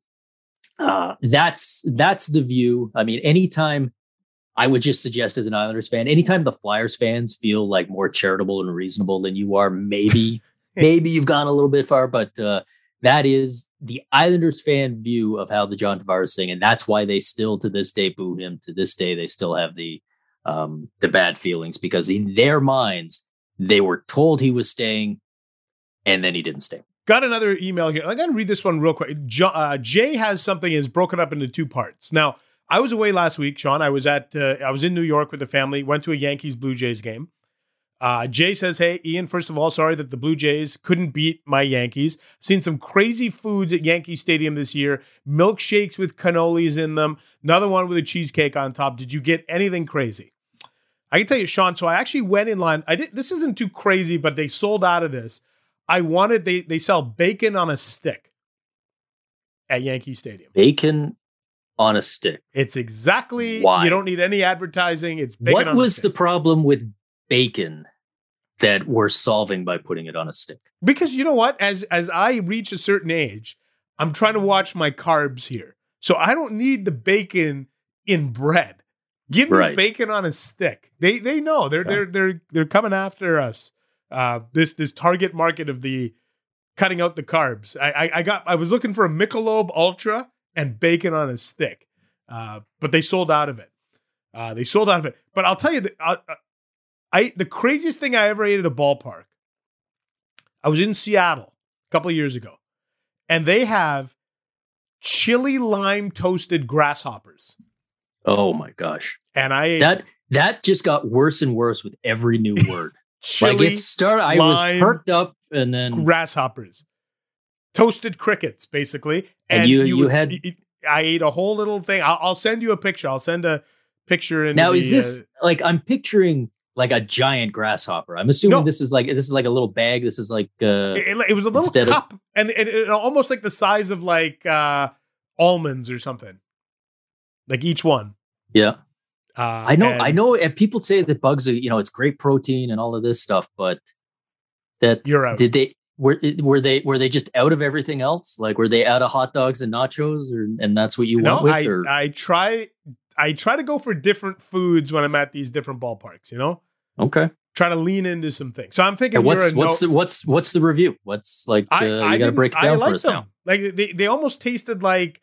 that's the view. I mean, anytime, I would just suggest as an Islanders fan, anytime the Flyers fans feel like more charitable and reasonable than you are, maybe you've gone a little bit far, but that is the Islanders fan view of how the John Tavares thing. And that's why they still to this day boo him. To this day, they still have the bad feelings, because in their minds, they were told he was staying and then he didn't stay. Got another email here. I'm going to read this one real quick. Jay has something is broken up into two parts. Now, I was away last week, Sean. I was in New York with the family, went to a Yankees Blue Jays game. Jay says, hey, Ian, first of all, sorry that the Blue Jays couldn't beat my Yankees. Seen some crazy foods at Yankee Stadium this year. Milkshakes with cannolis in them. Another one with a cheesecake on top. Did you get anything crazy? I can tell you, Sean, so I actually went in line. This isn't too crazy, but they sold out of this. They sell bacon on a stick at Yankee Stadium. Bacon on a stick. It's exactly why. You don't need any advertising. It's bacon on a stick. What was the problem with bacon that we're solving by putting it on a stick? Because you know what? As I reach a certain age, I'm trying to watch my carbs here. So I don't need the bacon in bread. Give me bacon on a stick. They know they're coming after us. This target market of the cutting out the carbs. I was looking for a Michelob Ultra and bacon on a stick, but they sold out of it. But I'll tell you that the craziest thing I ever ate at a ballpark. I was in Seattle a couple of years ago, and they have chili lime toasted grasshoppers. Oh my gosh! And I ate that just got worse and worse with every new word. Chili, like it started, I was perked up, and then grasshoppers, toasted crickets, basically. And you had. I ate a whole little thing. I'll send you a picture. I'll send a picture. Now, is this like I'm picturing like a giant grasshopper? I'm assuming this is like a little bag. This is like it was a little cup, and it almost like the size of like almonds or something. Like each one. Yeah. I know. And people say that bugs are, it's great protein and all of this stuff, but you're out. Were they just out of everything else? Like, were they out of hot dogs and nachos, and that's what you went with? I try to go for different foods when I'm at these different ballparks. Okay. Try to lean into some things. So I'm thinking, what's the review? What's like? You got to break it down for us now. Like they almost tasted like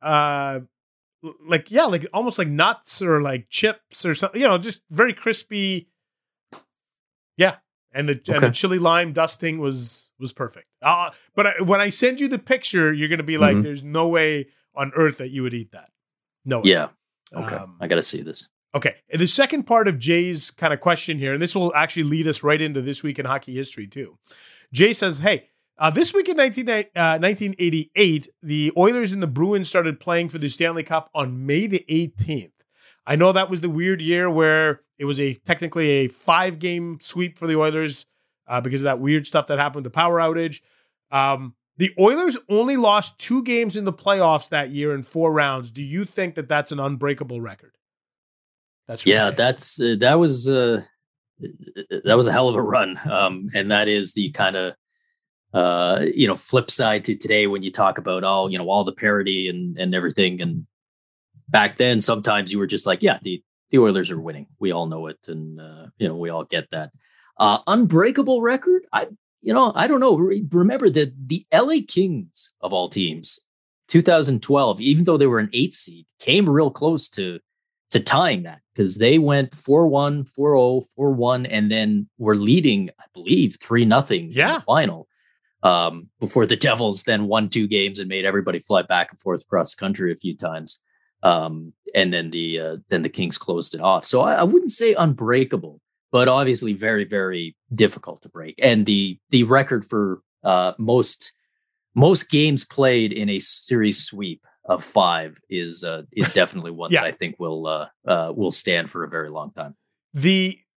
almost like nuts or like chips or something, just very crispy. Yeah. And the chili lime dusting was perfect. But when I send you the picture, you're going to be like, there's no way on earth that you would eat that. No way. Yeah. Okay. I got to see this. Okay. The second part of Jay's kind of question here, and this will actually lead us right into This Week in Hockey History too. Jay says, hey, this week in 1988, the Oilers and the Bruins started playing for the Stanley Cup on May the 18th. I know that was the weird year where it was technically a 5-game sweep for the Oilers because of that weird stuff that happened with the power outage. The Oilers only lost 2 games in the playoffs that year in 4 rounds. Do you think that that's an unbreakable record? That was a hell of a run, and that is the kind of flip side to today when you talk about all the parity and everything. And back then, sometimes you were just like, the Oilers are winning. We all know it. And, we all get that. Unbreakable record. I don't know. Remember that the LA Kings of all teams, 2012, even though they were an 8th seed, came real close to tying that, because they went 4-1, 4-0, 4-1, and then were leading, I believe, 3-0 in the final. Before the Devils then won 2 games and made everybody fly back and forth across the country a few times. And then the Kings closed it off. So I wouldn't say unbreakable, but obviously very, very difficult to break. And the record for most games played in a series sweep of 5 is definitely one that I think will stand for a very long time.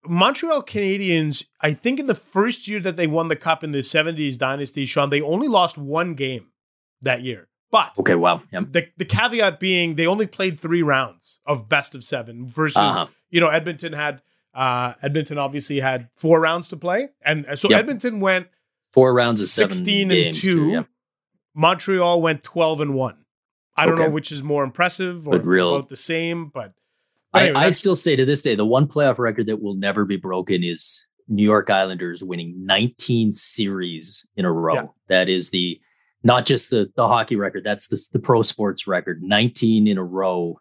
Montreal Canadiens, I think in the first year that they won the Cup in the 70s dynasty, Sean, they only lost one game that year. But okay, wow. Yep. The caveat being they only played 3 rounds of best of 7 versus, Edmonton obviously had 4 rounds to play. And so Edmonton went 4 rounds of 16 games and 2. Yep. Montreal went 12 and 1. I don't know which is more impressive or about the same, but anyway, I still say to this day, the one playoff record that will never be broken is New York Islanders winning 19 series in a row. Yeah. That is not just the hockey record, that's the pro sports record, 19 in a row.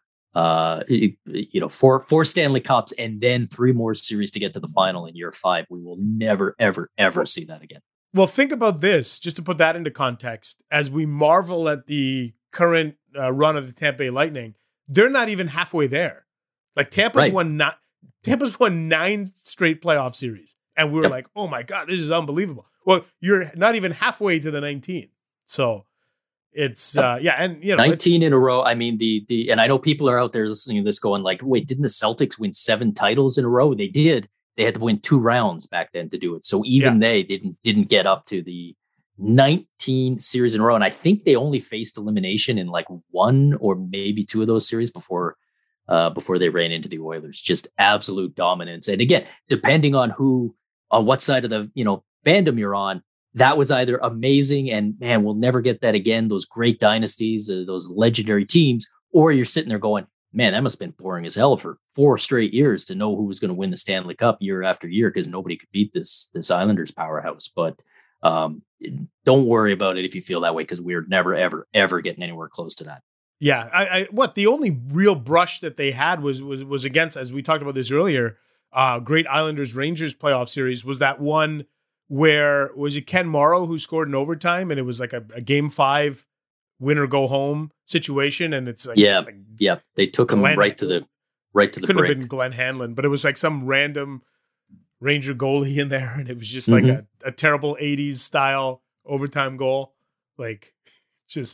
4 Stanley Cups and then 3 more series to get to the final in year 5. We will never, ever, ever see that again. Well, think about this, just to put that into context, as we marvel at the current run of the Tampa Bay Lightning, they're not even halfway there. Like Tampa's won 9 straight playoff series. And we were like, oh my God, this is unbelievable. Well, you're not even halfway to the 19. So it's, 19 in a row. I mean, and I know people are out there listening to this going like, wait, didn't the Celtics win 7 titles in a row? They did. They had to win 2 rounds back then to do it. So even they didn't get up to the 19 series in a row. And I think they only faced elimination in like 1 or maybe 2 of those series before they ran into the Oilers. Just absolute dominance. And again, depending on what side of the, fandom you're on, that was either amazing and man, we'll never get that again. Those great dynasties, those legendary teams, or you're sitting there going, man, that must have been boring as hell for 4 straight years to know who was going to win the Stanley Cup year after year because nobody could beat this Islanders powerhouse. But don't worry about it if you feel that way because we're never, ever, ever getting anywhere close to that. Yeah, the only real brush that they had was against, as we talked about this earlier, great Islanders-Rangers playoff series was that one where, was it Ken Morrow who scored in overtime and it was like a game 5 win or go home situation, and it's like they took him right to the brink. Couldn't have been Glenn Hanlon, but it was like some random Ranger goalie in there, and it was just like a terrible 80s style overtime goal. Like just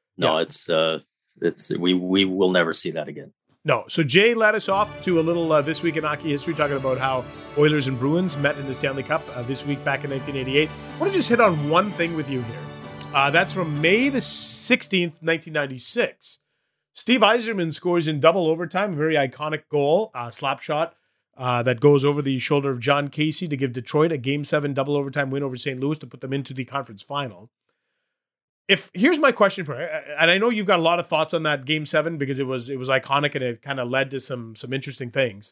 it's we will never see that again. No. So Jay led us off to a little This Week in Hockey History, talking about how Oilers and Bruins met in the Stanley Cup this week back in 1988. I want to just hit on one thing with you here. That's from May the 16th, 1996. Steve Yzerman scores in double overtime, a very iconic goal, slap shot that goes over the shoulder of John Casey to give Detroit a Game 7 double overtime win over St. Louis to put them into the conference final. Here's my question for you, and I know you've got a lot of thoughts on that Game 7 because it was iconic and it kind of led to some interesting things.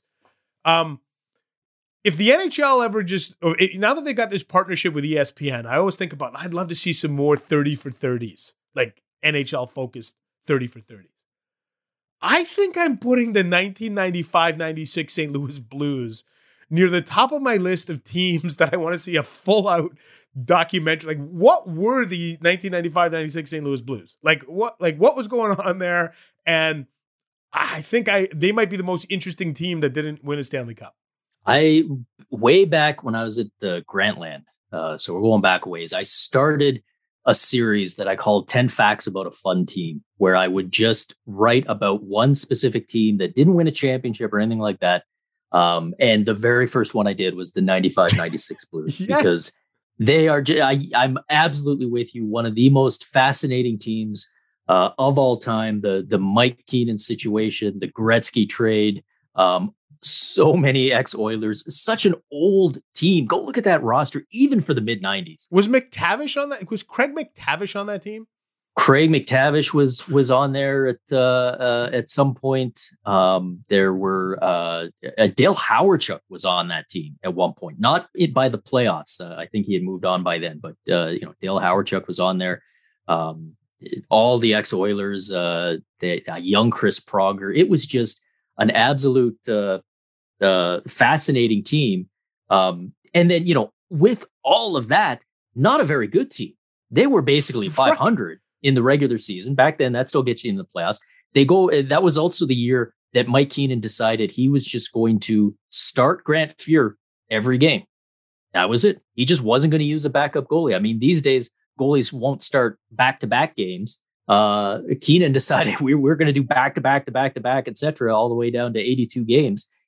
If the NHL ever now that they got this partnership with ESPN, I always think about, I'd love to see some more 30 for 30s, like NHL focused 30 for 30s. I think I'm putting the 1995-96 St. Louis Blues near the top of my list of teams that I want to see a full out documentary. Like, what were the 1995-96 St. Louis Blues? What was going on there? And I think they might be the most interesting team that didn't win a Stanley Cup. Way back when I was at the Grantland, so we're going back a ways, I started a series that I called 10 Facts About a Fun Team, where I would just write about one specific team that didn't win a championship or anything like that. And the very first one I did was the 95-96 Blues, yes. Because they are, I'm absolutely with you, one of the most fascinating teams of all time. The Mike Keenan situation, the Gretzky trade, so many ex-Oilers, such an old team. Go look at that roster, even for the mid-90s. Was McTavish on that? Was Craig McTavish on that team? Craig McTavish was on there at some point. There were Dale Hawerchuk was on that team at one point, not by the playoffs. I think he had moved on by then, but Dale Hawerchuk was on there. All the ex-Oilers, young Chris Pronger. It was just an absolute fascinating team. And then, with all of that, not a very good team. They were basically 500 in the regular season. Back then, that still gets you in the playoffs. That was also the year that Mike Keenan decided he was just going to start Grant Fuhr every game. That was it. He just wasn't going to use a backup goalie. I mean, these days, goalies won't start back-to-back games. Keenan decided we're going to do back-to-back, et cetera, all the way down to 82 games.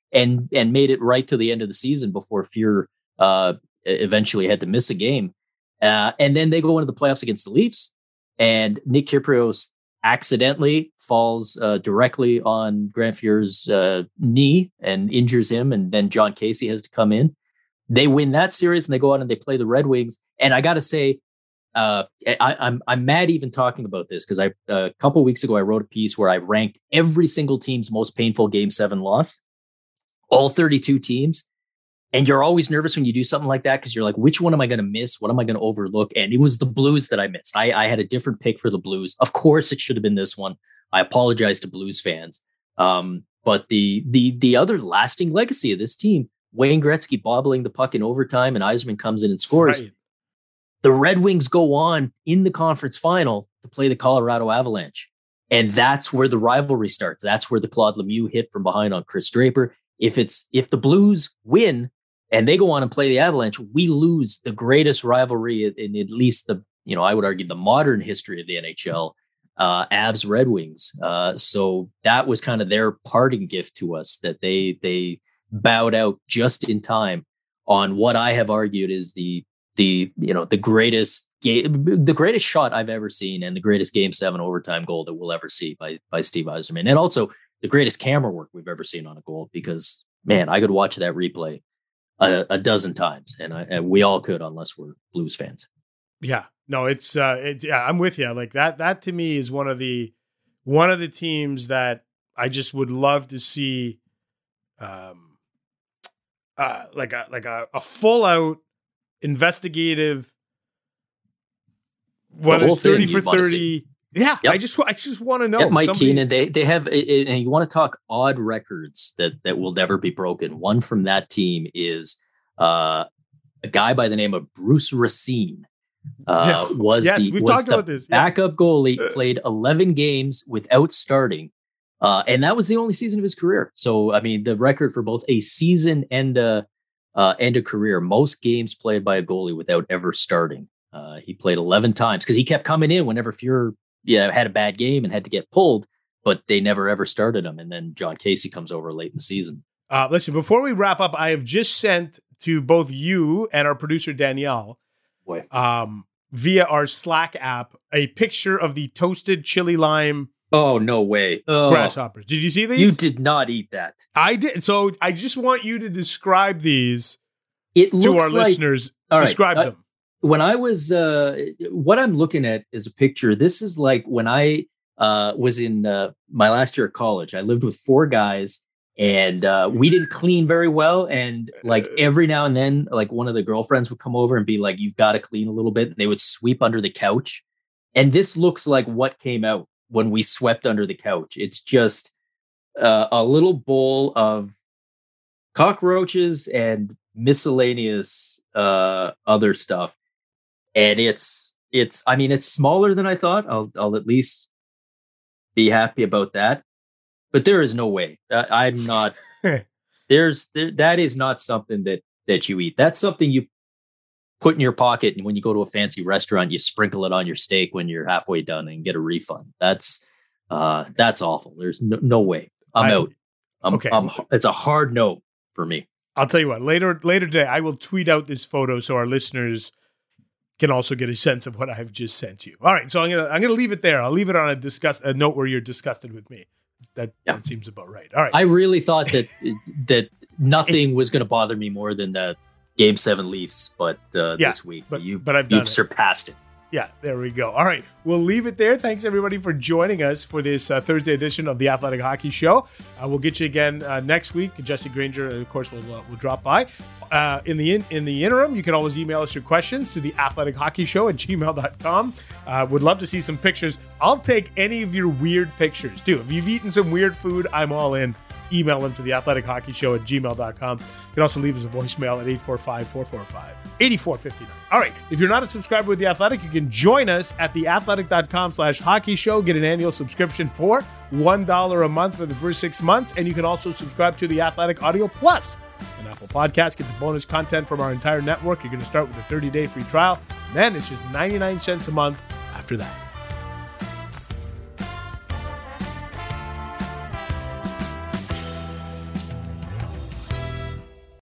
and made it right to the end of the season before Fear eventually had to miss a game. And then they go into the playoffs against the Leafs, and Nick Kypreos accidentally falls directly on Grant Fuhr's knee and injures him, and then John Casey has to come in. They win that series, and they go out and they play the Red Wings. And I got to say, I'm mad even talking about this, because a couple weeks ago I wrote a piece where I ranked every single team's most painful Game 7 loss, all 32 teams. And you're always nervous when you do something like that, because you're like, which one am I going to miss? What am I going to overlook? And it was the Blues that I missed. I had a different pick for the Blues. Of course, it should have been this one. I apologize to Blues fans. But the other lasting legacy of this team, Wayne Gretzky bobbling the puck in overtime and Yzerman comes in and scores. Right. The Red Wings go on in the conference final to play the Colorado Avalanche. And that's where the rivalry starts. That's where the Claude Lemieux hit from behind on Chris Draper. If the Blues win and they go on and play the Avalanche, we lose the greatest rivalry in at least I would argue the modern history of the NHL, Avs Red Wings. So that was kind of their parting gift to us, that they bowed out just in time on what I have argued is the greatest game, the greatest shot I've ever seen, and the greatest Game 7 overtime goal that we'll ever see by Steve Yzerman, and also the greatest camera work we've ever seen on a goal. Because man, I could watch that replay a dozen times, and we all could, unless we're Blues fans. Yeah, no, I'm with you. Like that to me is one of the teams that I just would love to see, like a full out investigative, whether it's 30 for 30. Yeah, yep. I just want to know. Yeah, Mike Keenan, they have, and you want to talk odd records that will never be broken. One from that team is a guy by the name of Bruce Racine. Was the backup goalie, played 11 games without starting. And that was the only season of his career. So, I mean, the record for both a season and a career, most games played by a goalie without ever starting. He played 11 times because he kept coming in whenever Fuhr had a bad game and had to get pulled, but they never ever started him. And then John Casey comes over late in the season. Listen, before we wrap up, I have just sent to both you and our producer Danielle, via our Slack app, a picture of the toasted chili lime. Oh, no way. Grasshoppers. Did you see these? You did not eat that. I did. So I just want you to describe these to our listeners. Describe them. When I was, what I'm looking at is a picture. This is like when I was in my last year of college. I lived with 4 guys, and we didn't clean very well. And like every now and then, like one of the girlfriends would come over and be like, "You've got to clean a little bit." And they would sweep under the couch. And this looks like what came out when we swept under the couch. It's just a little bowl of cockroaches and miscellaneous other stuff. And it's smaller than I thought. I'll at least be happy about that. But there is no way. I'm not. That is not something that you eat. That's something you put in your pocket, and when you go to a fancy restaurant, you sprinkle it on your steak when you're halfway done and get a refund. That's awful. There's no way. I'm out. Okay. It's a hard no for me. I'll tell you what. Later today, I will tweet out this photo so our listeners can also get a sense of what I've just sent you. All right, so I'm gonna leave it there. I'll leave it on a note where you're disgusted with me. That seems about right. All right. I really thought that nothing was going to bother me more than the Game 7 Leafs, but this week you've surpassed it. Yeah, there we go. All right, we'll leave it there. Thanks everybody for joining us for this Thursday edition of the Athletic Hockey Show. We'll get you again next week. Jesse Granger, of course, will drop by. In the interim, you can always email us your questions to the athleticshockeyshow@gmail.com. Would love to see some pictures. I'll take any of your weird pictures too. If you've eaten some weird food, I'm all in. Email them to the athleticshockeyshow@gmail.com. You can also leave us a voicemail at 845-445-8459. All right. If you're not a subscriber with The Athletic, you can join us at theathletic.com/hockey show. Get an annual subscription for $1 a month for the first 6 months. And you can also subscribe to The Athletic Audio Plus, an Apple Podcast. Get the bonus content from our entire network. You're going to start with a 30-day free trial. And then it's just 99 cents a month after that.